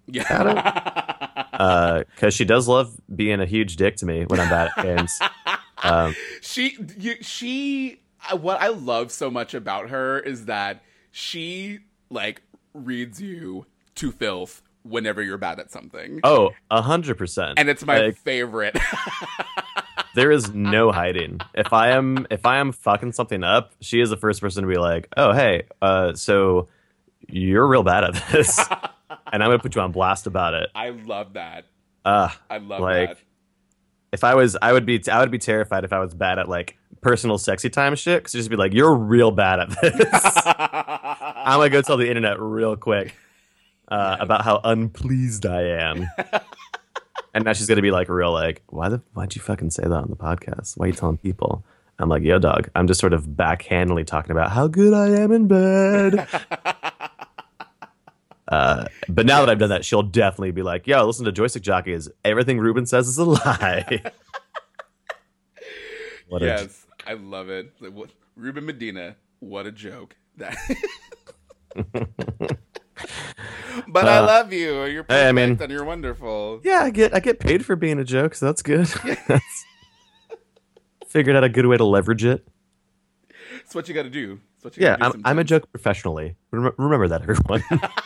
Yeah. Because she does love being a huge dick to me when I'm bad at games. Um, she you, she uh, what I love so much about her is that she like reads you to filth whenever you're bad at something. oh, a hundred percent. And it's my Like, favorite. There is no hiding. If I am if I am fucking something up, she is the first person to be like, "Oh, hey, uh, so you're real bad at this," and I'm gonna put you on blast about it. I love that. Uh, I love like, that. If I was, I would be, I would be terrified if I was bad at like personal sexy time shit. Because just be like, "You're real bad at this." I'm gonna go tell the internet real quick uh, Yes. about how unpleased I am. And now she's gonna be like, real like, why the why'd you fucking say that on the podcast? Why are you telling people? I'm like, yo, dog. I'm just sort of backhandedly talking about how good I am in bed. uh, but now that I've done that, she'll definitely be like, yo, listen to Joystick Jockeys. Everything Ruben says is a lie. What a Yes, I love it. Like, what- Ruben Medina, what a joke. That. But I Uh, love you. You're perfect hey, I mean- and you're wonderful. Yeah, I get I get paid for being a joke, so that's good. That's- Figured out a good way to leverage it. It's what you got to do. It's what you Yeah, gotta do I'm I'm a sometimes. joke professionally. Rem- remember that, everyone.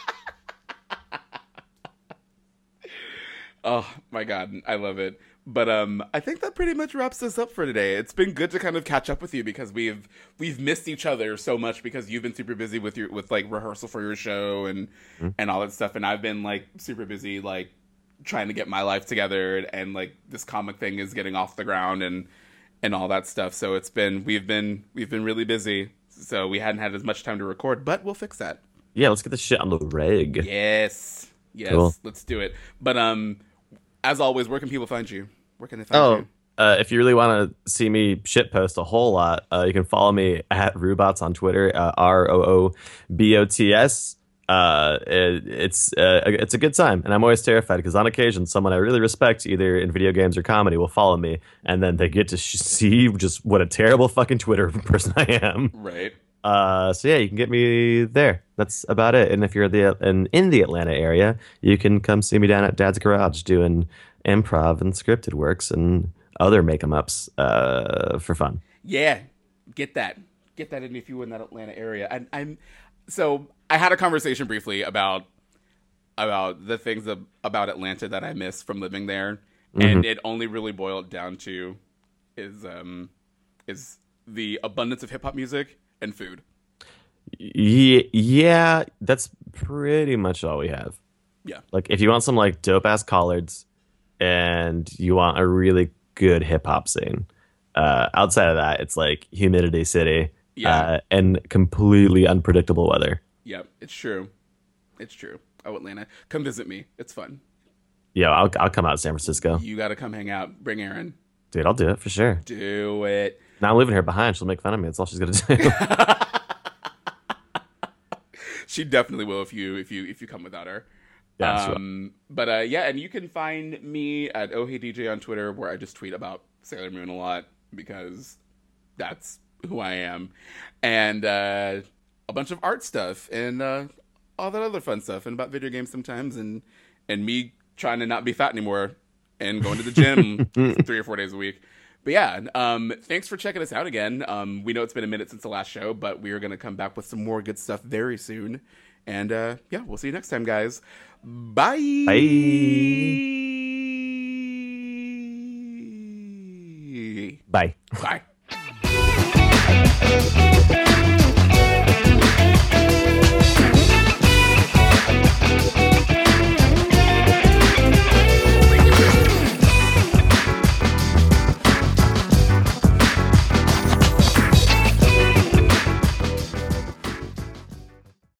Oh my god, I love it. But um, I think that pretty much wraps us up for today. It's been good to kind of catch up with you because we've we've missed each other so much because you've been super busy with your with like rehearsal for your show and Mm-hmm. and all that stuff, and I've been like super busy like trying to get my life together and like this comic thing is getting off the ground and and all that stuff. So it's been we've been we've been really busy. So we hadn't had as much time to record, but we'll fix that. Yeah, let's get this shit on the reg. Yes. Yes. Cool. Let's do it. But um as always, where can people find you? Where can they find Oh, you? uh, if you really want to see me shit post a whole lot, uh, you can follow me at Rubots on Twitter, uh, R O O B O T S. Uh, it, it's uh, it's a good time, and I'm always terrified because on occasion, someone I really respect, either in video games or comedy, will follow me, and then they get to sh- see just what a terrible fucking Twitter person I am. Right. Uh, so yeah, you can get me there. That's about it. And if you're the in, in the Atlanta area, you can come see me down at Dad's Garage doing improv and scripted works and other make 'em ups uh, for fun. Yeah. Get that. Get that in if you're in that Atlanta area. And I'm so I had a conversation briefly about about the things of, about Atlanta that I miss from living there, and it only really boiled down to is um is the abundance of hip hop music and food. Yeah, yeah, that's pretty much all we have. Yeah. Like if you want some like dope ass collards and you want a really good hip hop scene, uh, outside of that, it's like humidity city, Yeah. uh, and completely unpredictable weather. Yeah, it's true. It's true. Oh, Atlanta, come visit me. It's fun. Yeah, I'll I'll come out to San Francisco, You got to come hang out. Bring Erin. dude. I'll do it for sure. Do it. Now I'm leaving her behind. She'll make fun of me. That's all she's gonna do. She definitely will if you if you if you come without her. Yeah, she will. um, but uh, yeah, and you can find me at Oh Hey D J on Twitter, where I just tweet about Sailor Moon a lot because that's who I am, and uh, a bunch of art stuff and uh, all that other fun stuff, and about video games sometimes, and and me trying to not be fat anymore and going to the gym three or four days a week. But yeah, um, thanks for checking us out again. Um, we know it's been a minute since the last show, but we are going to come back with some more good stuff very soon. And uh, yeah, we'll see you next time, guys. Bye. Bye. Bye.